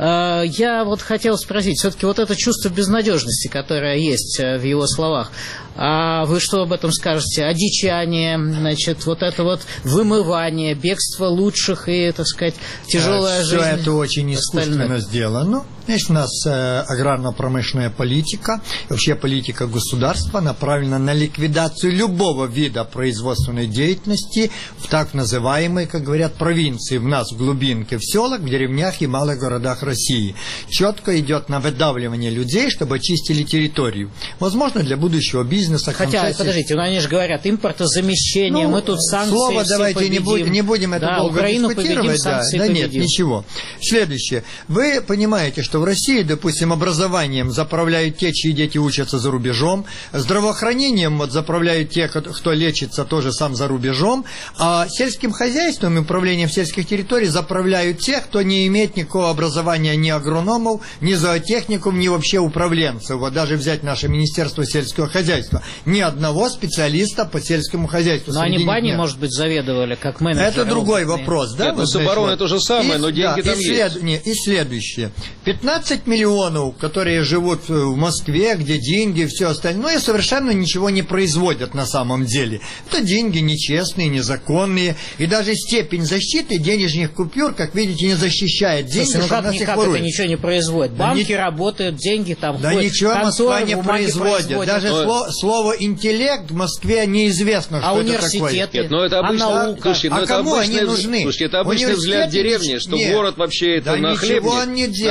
Я вот хотел спросить, все-таки вот это чувство безнадежности, которое есть в его словах, а вы что об этом скажете? Одичание, значит, вот это вот вымывание, бегство лучших и, так сказать, тяжелая Все жизнь. Все это очень искусственно сделано. Значит, у нас э, аграрно-промышленная политика, вообще политика государства направлена на ликвидацию любого вида производственной деятельности в так называемой, как говорят, провинции. У нас в глубинке, в селах, в деревнях и малых городах России. Четко идет на выдавливание людей, чтобы очистили территорию. Возможно, для будущего бизнеса. Хотя, концессии... подождите, ну, они же говорят, импортозамещение, ну, мы тут санкции слово все давайте победим. не, будем, не будем это да, долго Украину дискутировать. Победим, да, да нет, ничего. Следующее. Вы понимаете, что в России, допустим, образованием заправляют те, чьи дети учатся за рубежом, здравоохранением вот, заправляют те, кто лечится тоже сам за рубежом, а сельским хозяйством и управлением сельских территорий заправляют те, кто не имеет никакого образования ни агрономов, ни зоотехников, ни вообще управленцев. Вот даже взять наше Министерство сельского хозяйства. Ни одного специалиста по сельскому хозяйству. Но они бани, может быть, заведовали как менеджеры. Это другой вопрос, да? Нет, вот, с обороной вот. то же самое, и, но деньги да, там и след... есть. Не, и следующее. пятнадцать миллионов, которые живут в Москве, где деньги, все остальное, совершенно ничего не производят на самом деле. Это деньги нечестные, незаконные, и даже степень защиты денежных купюр, как видите, не защищает деньги. Слушай, ну как никак это ничего не производит? Банки да не... работают, деньги там да ходят. Ничего Москва не производит. Даже но... слово, слово интеллект в Москве неизвестно, что а это такое. университеты? Нет, но это обычно, а наука? Слушайте, а это кому обычный, они нужны? Слушайте, это обычный взгляд деревни, что нет. город вообще это да нахлебник. ничего он не делает. Надо его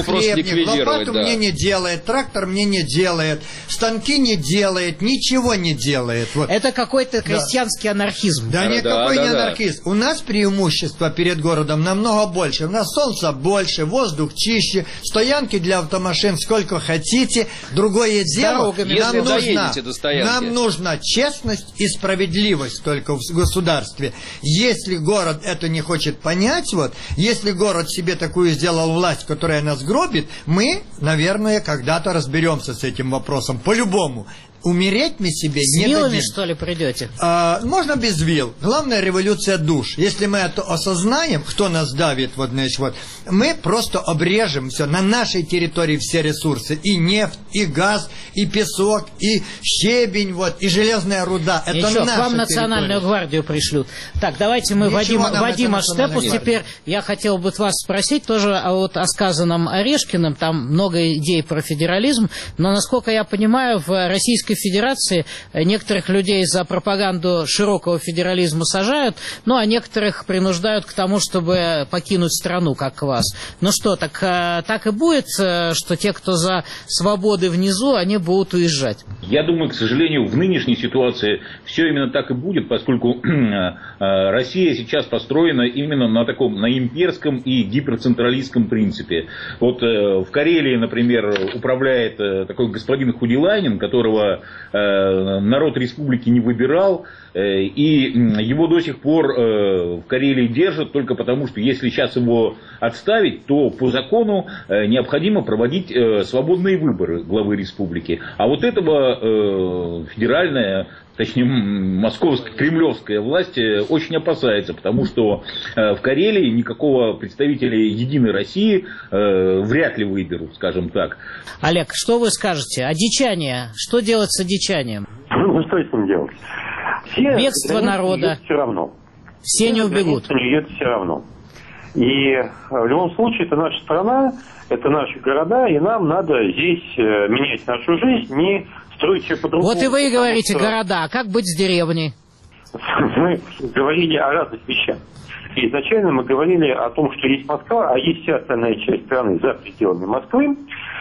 вопрос ликвидировать. Лопату да. мне не делает, трактор мне не делает, станки не делает, ничего не делает. Вот. Это какой-то крестьянский да. анархизм. Да, да никакой да, не да, анархизм. Да. У нас преимущество перед городом намного больше. У нас солнца больше, воздух чище, стоянки для автомашин сколько хотите. Другое дело, нам нужна, нам нужна честность и справедливость только в государстве. Если город это не хочет понять, вот, если город себе такую сделал власть, которая нас гробит, мы, наверное, когда-то разберемся с этим вопросом. По-любому. Умереть мы себе с не вилами, дадим. что ли, придете? А, можно без вил. Главное, революция душ. Если мы это осознаем, кто нас давит, вот, значит, вот, мы просто обрежем все. На нашей территории все ресурсы. И нефть, и газ, и песок, и щебень, вот, и железная руда. Это Еще наша к вам национальную территория. гвардию пришлют. Так, давайте мы Вадима, Вадима Штепус. Теперь я хотел бы вас спросить тоже а вот о сказанном Орешкиным. Там много идей про федерализм. Но, насколько я понимаю, в Российской Федерации некоторых людей за пропаганду широкого федерализма сажают, ну а некоторых принуждают к тому, чтобы покинуть страну, как вас. Ну что, так, так и будет, что те, кто за свободы внизу, они будут уезжать? Я думаю, к сожалению, в нынешней ситуации все именно так и будет, поскольку Россия сейчас построена именно на таком, на имперском и гиперцентралистском принципе. Вот в Карелии, например, управляет такой господин Худиланин, которого народ республики не выбирал, и его до сих пор в Карелии держат только потому, что если сейчас его отставить, то по закону необходимо проводить свободные выборы главы республики. А вот этого федеральная, точнее московская, кремлевская власть очень опасается, потому что в Карелии никакого представителя Единой России вряд ли выберут, скажем так. Олег, что вы скажете? Одичание. Что делать с одичанием? Ну, что с ним делать? Все бегство народа. Все равно. Все, все не убегут. Не едут все равно. И в любом случае это наша страна, это наши города, и нам надо здесь менять нашу жизнь, не строить все по-другому. Вот и вы говорите что... города, а как быть с деревней? Мы говорили о разных вещах. И изначально мы говорили о том, что есть Москва, а есть вся остальная часть страны за пределами Москвы.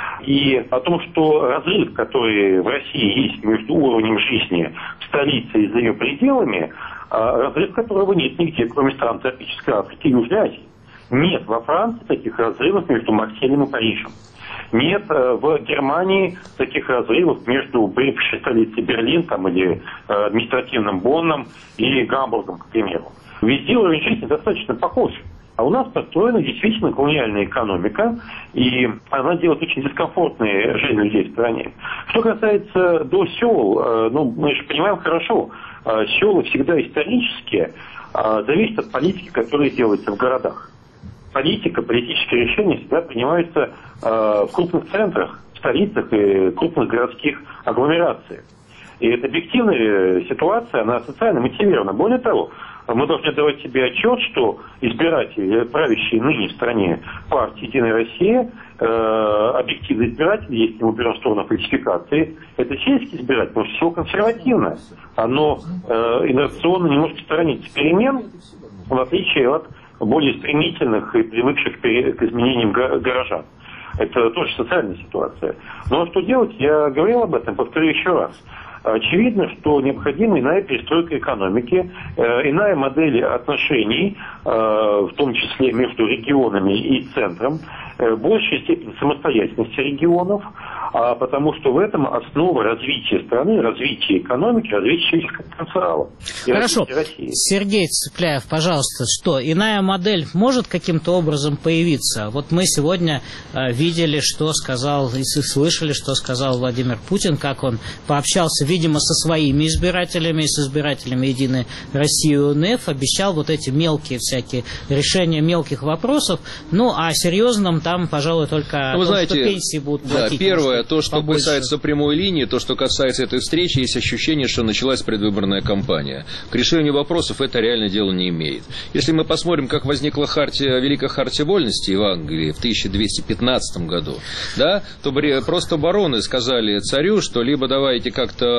И о том, что разрыв, который в России есть между уровнем жизни в столице и за ее пределами, разрыв которого нет нигде, кроме стран тропической Африки и Южной Азии. Нет во Франции таких разрывов между Марселем и Парижем. Нет в Германии таких разрывов между бывшей столицей Берлин там, или административным Бонном и Гамбургом, к примеру. Везде уровень жизни достаточно похож. А у нас построена действительно колониальная экономика, и она делает очень дискомфортную жизнь людей в стране. Что касается до сел, ну, мы же понимаем хорошо, села всегда исторически зависят от политики, которая делается в городах. Политика, политические решения всегда принимаются в крупных центрах, в столицах и крупных городских агломерациях. И эта объективная ситуация, она социально мотивирована. Более того, мы должны давать себе отчет, что избиратели, правящие ныне в стране партии «Единая Россия», э, объективные избиратели, если мы берем сторону фальсификации, это сельский избиратель, потому что село консервативное. Оно э, инерционно не может сторониться перемен, в отличие от более стремительных и привыкших к изменениям горожан. Это тоже социальная ситуация. Но что делать, я говорил об этом, повторю еще раз. Очевидно, что необходима иная перестройка экономики, э, иная модель отношений, э, в том числе между регионами и центром, э, большая степень самостоятельности регионов, а, потому что в этом основа развития страны, развития экономики, развития человеческого потенциала. Хорошо. Сергей Цепляев, пожалуйста, что, иная модель может каким-то образом появиться? Вот мы сегодня э, видели, что сказал, и слышали, что сказал Владимир Путин, как он пообщался, видимо, со своими избирателями, с избирателями Единой России и УНФ, обещал вот эти мелкие всякие решения мелких вопросов, ну, а серьезным там, пожалуй, только ну, вы том, знаете, что пенсии будут да, платить. Первое, то, что побольше. касается прямой линии, то, что касается этой встречи, есть ощущение, что началась предвыборная кампания. К решению вопросов это реально дело не имеет. Если мы посмотрим, как возникла хартия, Великая хартия вольности в Англии в тысяча двести пятнадцатом году, да, то просто бароны сказали царю, что либо давайте как-то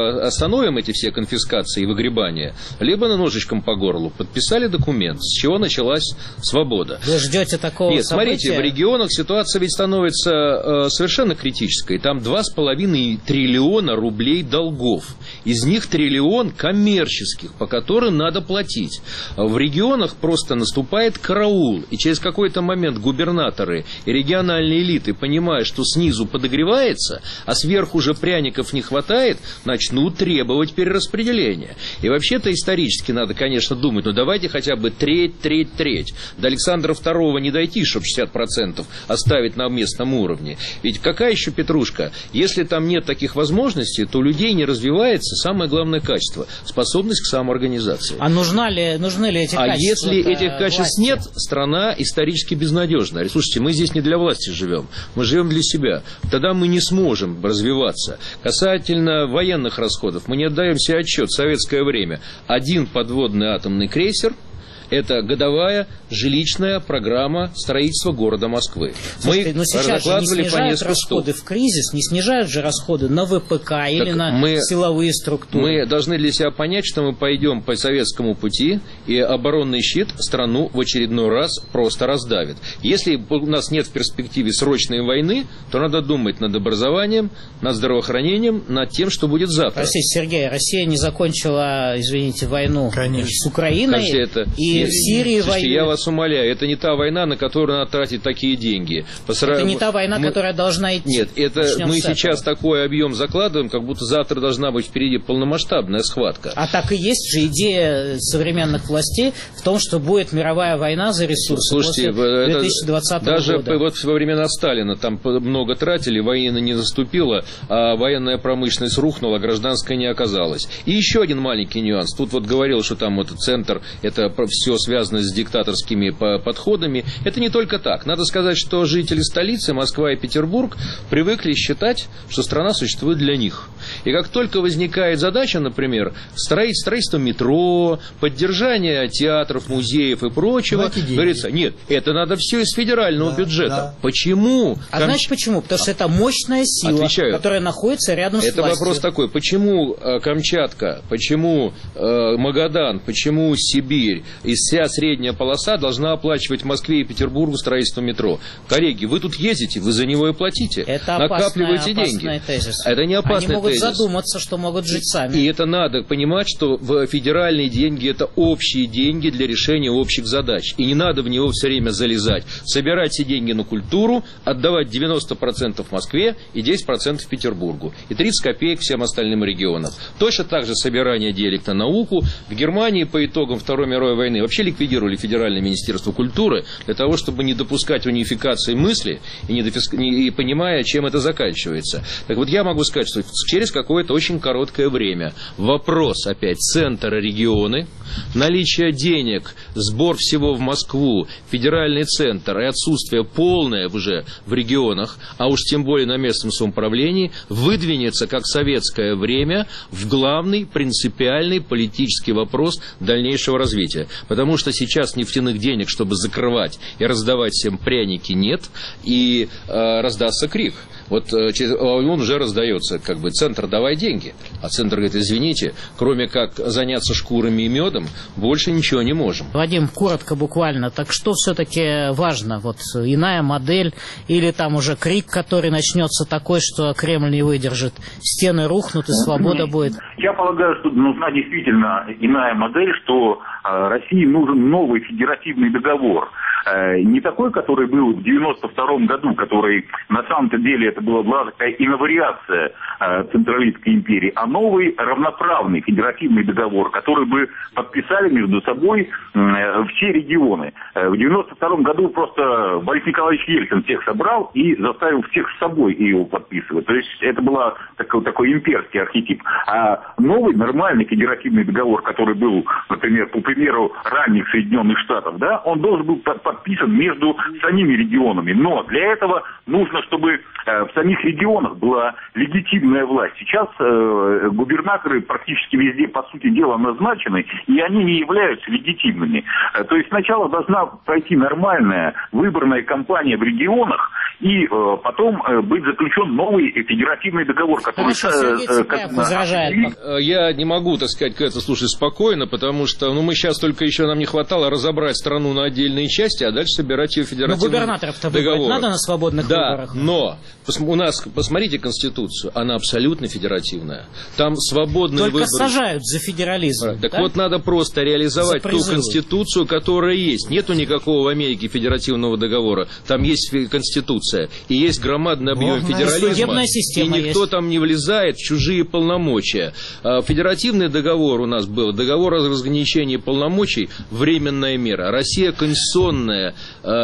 либо остановим эти все конфискации и выгребания, либо на ножичком по горлу. Подписали документ, с чего началась свобода. Вы ждете такого Нет, события? смотрите, в регионах ситуация ведь становится э, совершенно критической. Там два с половиной триллиона рублей долгов. Из них триллион коммерческих, по которым надо платить. В регионах просто наступает караул. И через какой-то момент губернаторы и региональные элиты, понимая, что снизу подогревается, а сверху уже пряников не хватает, начнут требовать перераспределения. И вообще-то исторически надо, конечно, думать, ну давайте хотя бы треть, треть, треть. До Александра второго не дойти, чтобы шестьдесят процентов оставить на местном уровне. Ведь какая еще петрушка? Если там нет таких возможностей, то у людей не развивается самое главное качество – способность к самоорганизации. А нужна ли, нужны ли эти а качества? А если этих качеств власти? нет, страна исторически безнадежна. Слушайте, мы здесь не для власти живем, мы живем для себя. Тогда мы не сможем развиваться. Касательно военных расходов, мы не отдаем себе отчет. В советское время один подводный атомный крейсер – это годовая жилищная программа строительства города Москвы. Слушайте, мы но сейчас же не снижают расходы штук. в кризис, не снижают же расходы на ВПК или так на мы, силовые структуры. Мы должны для себя понять, что мы пойдем по советскому пути, и оборонный щит страну в очередной раз просто раздавит. Если у нас нет в перспективе срочной войны, то надо думать над образованием, над здравоохранением, над тем, что будет завтра. Простите, Сергей, Россия не закончила, извините, войну Конечно. с Украиной. Кажется, это... И в Сирии Слушайте, войну. я вас умоляю, это не та война, на которую надо тратить такие деньги. Посра... Это не та война, мы... которая должна идти. Нет, это Начнем мы с этого. сейчас такой объем закладываем, как будто завтра должна быть впереди полномасштабная схватка. А так и есть же идея современных властей в том, что будет мировая война за ресурсы. Слушайте, после две тысячи двадцатого даже года. Вот во времена Сталина там много тратили, война не наступила, а военная промышленность рухнула, гражданская не оказалась. И еще один маленький нюанс. Тут вот говорил, что там вот центр, это все связано с диктаторскими подходами. Это не только так. Надо сказать, что жители столицы, Москва и Петербург, привыкли считать, что страна существует для них. И как только возникает задача, например, строить строительство метро, поддержание театров, музеев и прочего, говорится, нет, это надо все из федерального да, бюджета. Да. Почему? А Кам... знаешь почему? Потому что это мощная сила, Отвечаю. которая находится рядом это с властью. Это вопрос такой, почему Камчатка, почему э, Магадан, почему Сибирь и вся средняя полоса должна оплачивать в Москве и Петербургу строительство метро? Коллеги, вы тут ездите, вы за него и платите. Это накапливаете опасная, деньги. опасная тезис. Это не опасный тезис. Они могут тезис. задуматься, что могут жить сами. И это надо понимать, что федеральные деньги – это общие деньги для решения общих задач. И не надо в него все время залезать. Собирать все деньги на культуру, отдавать девяносто процентов Москве и десять процентов Петербургу. И тридцать копеек всем остальным регионам. Точно так же собирание денег на науку. В Германии по итогам Второй мировой войны вообще ликвидировали Федеральное министерство культуры для того, чтобы не допускать унификации мысли и, не допуск... и понимая, чем это заканчивается. Так вот, я могу сказать, что через какое-то очень короткое время вопрос опять центра регионы, наличие денег, сбор всего в Москву, федеральный центр и отсутствие полное уже в регионах, а уж тем более на местном самоуправлении, выдвинется, как в советское время, в главный принципиальный политический вопрос дальнейшего развития. Потому что сейчас нефтяных денег, чтобы закрывать и раздавать всем пряники, нет, и э, раздастся крик. Вот э, он уже раздается, как бы, центр, давай деньги. А центр говорит, извините, кроме как заняться шкурами и медом, больше ничего не можем. Вадим, коротко буквально, так что все-таки важно? Вот иная модель или там уже крик, который начнется такой, что Кремль не выдержит, стены рухнут и свобода будет? Я полагаю, что нужна действительно иная модель, что э, России нужен новый федеративный договор. Э, не такой, который был в девяносто втором году, который на самом-то деле это была, была такая инновариация э, Централистской империи, а новый равноправный федеративный договор, который бы подписали между собой э, все регионы. Э, в девяносто втором году просто Борис Николаевич Ельцин всех собрал и заставил всех с собой его подписывать. То есть это был такой, такой имперский архетип. А новый нормальный федеративный договор, который был, например, по примеру ранних Соединенных Штатов, да, он должен был под, под подписан между самими регионами. Но для этого нужно, чтобы в самих регионах была легитимная власть. Сейчас э, губернаторы практически везде, по сути дела, назначены, и они не являются легитимными. Э, то есть сначала должна пройти нормальная выборная кампания в регионах, и э, потом э, быть заключен новый федеративный договор, который... Хорошо, Сергей Цыгаев возражает. Я не могу, так сказать, это слушать спокойно, потому что ну, мы сейчас только еще нам не хватало разобрать страну на отдельные части, а дальше собирать ее федеративным договором. Ну, губернаторов-то выбрать надо на свободных да, выборах. Да, но у нас, посмотрите Конституцию, она абсолютно федеративная. Там свободные Только выборы. Только сажают за федерализм. Так да? вот, надо просто реализовать ту Конституцию, которая есть. Нету никакого в Америке федеративного договора. Там есть Конституция. И есть громадный объем Можно федерализма. И никто есть. Там не влезает в чужие полномочия. Федеративный договор у нас был. Договор о разграничении полномочий. Временная мера. Россия конституционная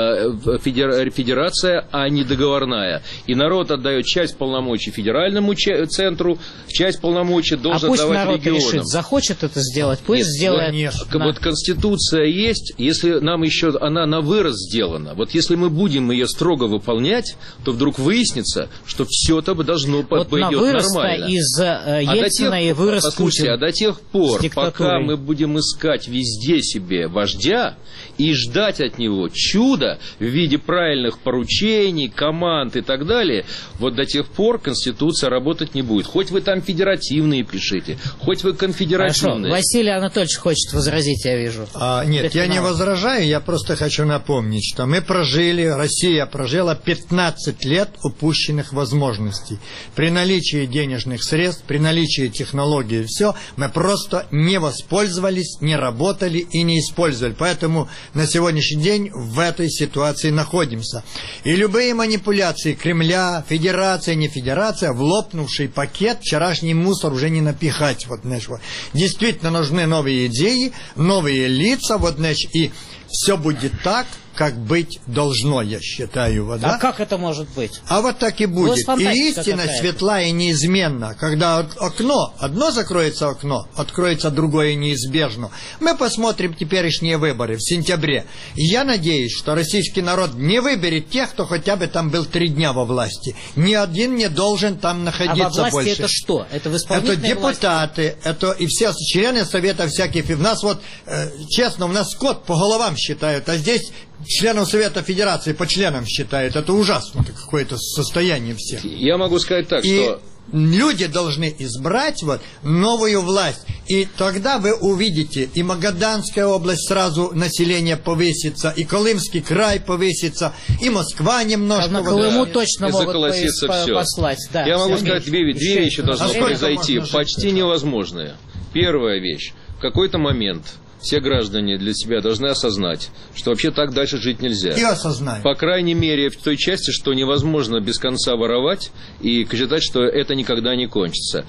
федерация, а не договорная. И народ отдает часть полномочий федеральному центру, часть полномочий должен а отдавать регионам. А пусть народ решит, захочет это сделать, пусть Нет, сделает. Нет. Вот Конституция есть, если нам еще она на вырос сделана, вот если мы будем ее строго выполнять, то вдруг выяснится, что все-то должно вот пойдет нормально. Из э, Ельцина а и вырос послушайте, Путин а до тех пор, пока мы будем искать везде себе вождя и ждать от него чуда в виде правильных поручений, команд и так далее, вот до тех пор Конституция работать не будет. Хоть вы там федеративные пишите, хоть вы конфедеративные. Хорошо. Василий Анатольевич хочет возразить, я вижу. А, нет, Это я финал. не возражаю, я просто хочу напомнить, что мы прожили, Россия прожила пятнадцать лет упущенных возможностей. При наличии денежных средств, при наличии технологий, все, мы просто не воспользовались, не работали и не использовали. Поэтому на сегодняшний день в этой ситуации находимся. И любые манипуляции Кремля, федерация, не федерация, в лопнувший пакет вчерашний мусор уже не напихать. Вот, знаешь, вот. Действительно нужны новые идеи, новые лица, вот, знаешь, и все будет так, как быть должно, я считаю. Вот, да? А как это может быть? А вот так и будет. И истина светла и неизменна. Когда окно, одно закроется окно, откроется другое неизбежно. Мы посмотрим теперешние выборы в сентябре. И я надеюсь, что российский народ не выберет тех, кто хотя бы там был три дня во власти. Ни один не должен там находиться больше. А во власти больше. Это что? Это в исполнительной Это депутаты, власти? Это и все члены совета всяких. У нас вот, э, честно, у нас скот по головам считают, а здесь членов Совета Федерации по членам считают. Это ужасно какое-то состояние всех. Я могу сказать так, и что... люди должны избрать вот новую власть. И тогда вы увидите, и Магаданская область сразу население повысится, и Колымский край повысится, и Москва немножко... На Колыму вот, точно и могут по- послать. Да, Я могу сказать, две, две вещи должны а произойти, почти невозможные. Первая вещь. В какой-то момент... Все граждане для себя должны осознать, что вообще так дальше жить нельзя. И осознать. По крайней мере, в той части, что невозможно без конца воровать и считать, что это никогда не кончится.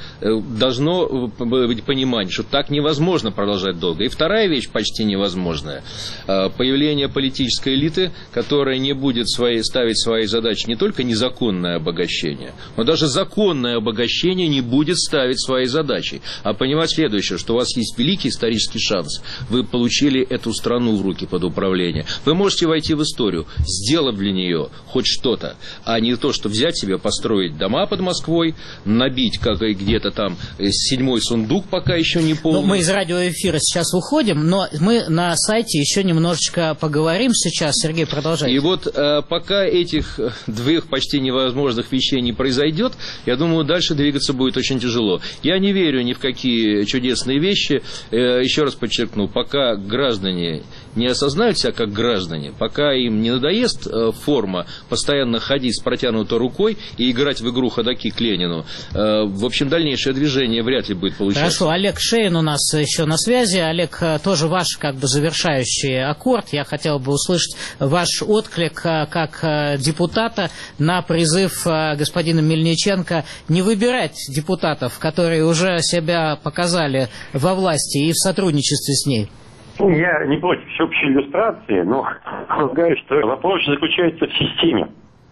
Должно быть понимание, что так невозможно продолжать долго. И вторая вещь почти невозможная. Появление политической элиты, которая не будет своей, ставить своей задачей не только незаконное обогащение, но даже законное обогащение не будет ставить своей задачей. А понимать следующее, что у вас есть великий исторический шанс. Вы получили эту страну в руки под управление. Вы можете войти в историю, сделав для нее хоть что-то, а не то, что взять себе, построить дома под Москвой, набить как и где-то там седьмой сундук, пока еще не полный. Ну, мы из радиоэфира сейчас уходим, но мы на сайте еще немножечко поговорим сейчас. Сергей, продолжайте. И вот э, пока этих двух почти невозможных вещей не произойдет, я думаю, дальше двигаться будет очень тяжело. Я не верю ни в какие чудесные вещи. Э, еще раз подчеркну, пока граждане не осознают себя как граждане, пока им не надоест э, форма постоянно ходить с протянутой рукой и играть в игру ходаки к Ленину, э, в общем, дальнейшее движение вряд ли будет получаться. Хорошо, Олег Шейн у нас еще на связи. Олег, тоже ваш как бы завершающий аккорд. Я хотел бы услышать ваш отклик как депутата на призыв господина Мельниченко не выбирать депутатов, которые уже себя показали во власти и в сотрудничестве с ней. Я не против всеобщей иллюстрации, но полагаю, что вопрос заключается в системе.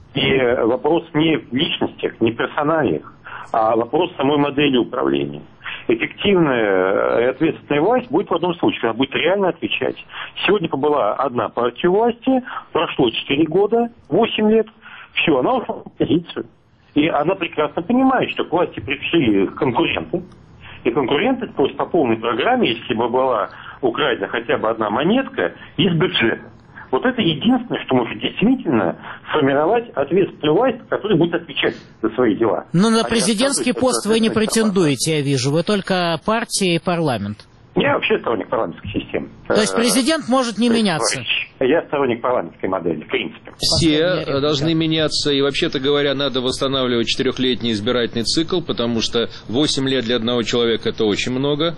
И вопрос не в личностях, не в персоналиях, а вопрос самой модели управления. эффективная и ответственная власть будет в одном случае, она будет реально отвечать. Сегодня побыла одна партия власти, прошло четыре года, восемь лет, все, она ушла в оппозицию. И она прекрасно понимает, что к власти пришли конкуренты. И конкуренты, то есть по полной программе, если бы была украдена хотя бы одна монетка из бюджета. Вот это единственное, что может действительно сформировать ответственную власть, которая будет отвечать за свои дела. Но на президентский пост вы не претендуете, я вижу. Вы только партия и парламент. Я вообще сторонник парламентской системы. То есть президент может не меняться? Я сторонник парламентской модели, в принципе. Все должны меняться, и, вообще-то говоря, надо восстанавливать четырехлетний избирательный цикл, потому что восемь лет для одного человека – это очень много,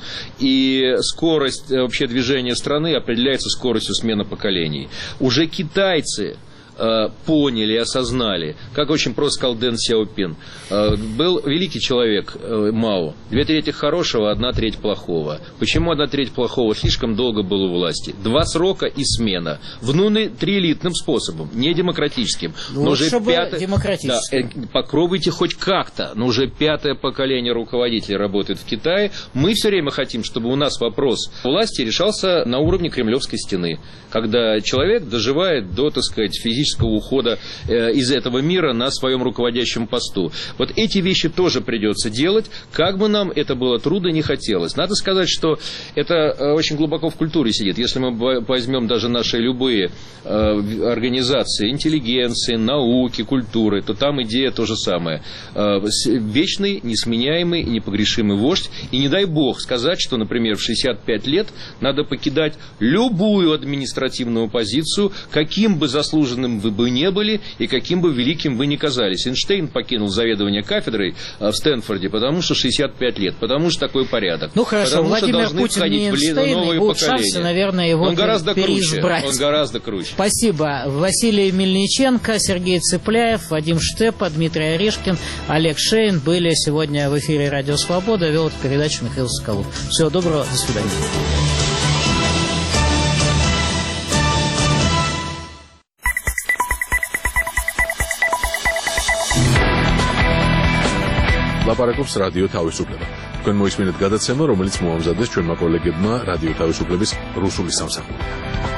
и скорость вообще движения страны определяется скоростью смены поколений. Уже китайцы поняли и осознали, как очень просто сказал Дэн Сяопин. Был великий человек Мао. Две трети хорошего, одна треть плохого. Почему одна треть плохого? Слишком долго был у власти. Два срока и смена. Внутрилитным способом, не демократическим. Но лучше уже бы пятое... демократическим. Да, попробуйте хоть как-то. Но уже пятое поколение руководителей работает в Китае. Мы все время хотим, чтобы у нас вопрос власти решался на уровне Кремлевской стены. Когда человек доживает до, так сказать, физического ухода э, из этого мира на своем руководящем посту. Вот эти вещи тоже придется делать, как бы нам это было трудно не хотелось. Надо сказать, что это э, очень глубоко в культуре сидит. Если мы возьмем даже наши любые э, организации, интеллигенции, науки, культуры, то там идея то же самое. Э, вечный, несменяемый, непогрешимый вождь. И не дай бог сказать, что, например, в шестьдесят пять лет надо покидать любую административную позицию, каким бы заслуженным вы бы не были и каким бы великим вы ни казались. Эйнштейн покинул заведование кафедрой в Стэнфорде, потому что шестьдесят пять лет, потому что такой порядок. Ну хорошо, потому Владимир Путин не Эйнштейн, и будут шансы, наверное, его он гораздо переизбрать. Круче, он гораздо круче. Спасибо. Василий Мельниченко, Сергей Цыпляев, Вадим Штепа, Дмитрий Орешкин, Олег Шейн были сегодня в эфире «Радио Свобода». Вел эту передачу Михаил Соколов. Всего доброго, до свидания. ლაპარაკობს რადიო თავისუფლება. თქვენ მოისმინეთ გადაცემა, რომელიც მოამზადეს ჩვენმა კოლეგებმა რადიო თავისუფლების რუსული სამსახური.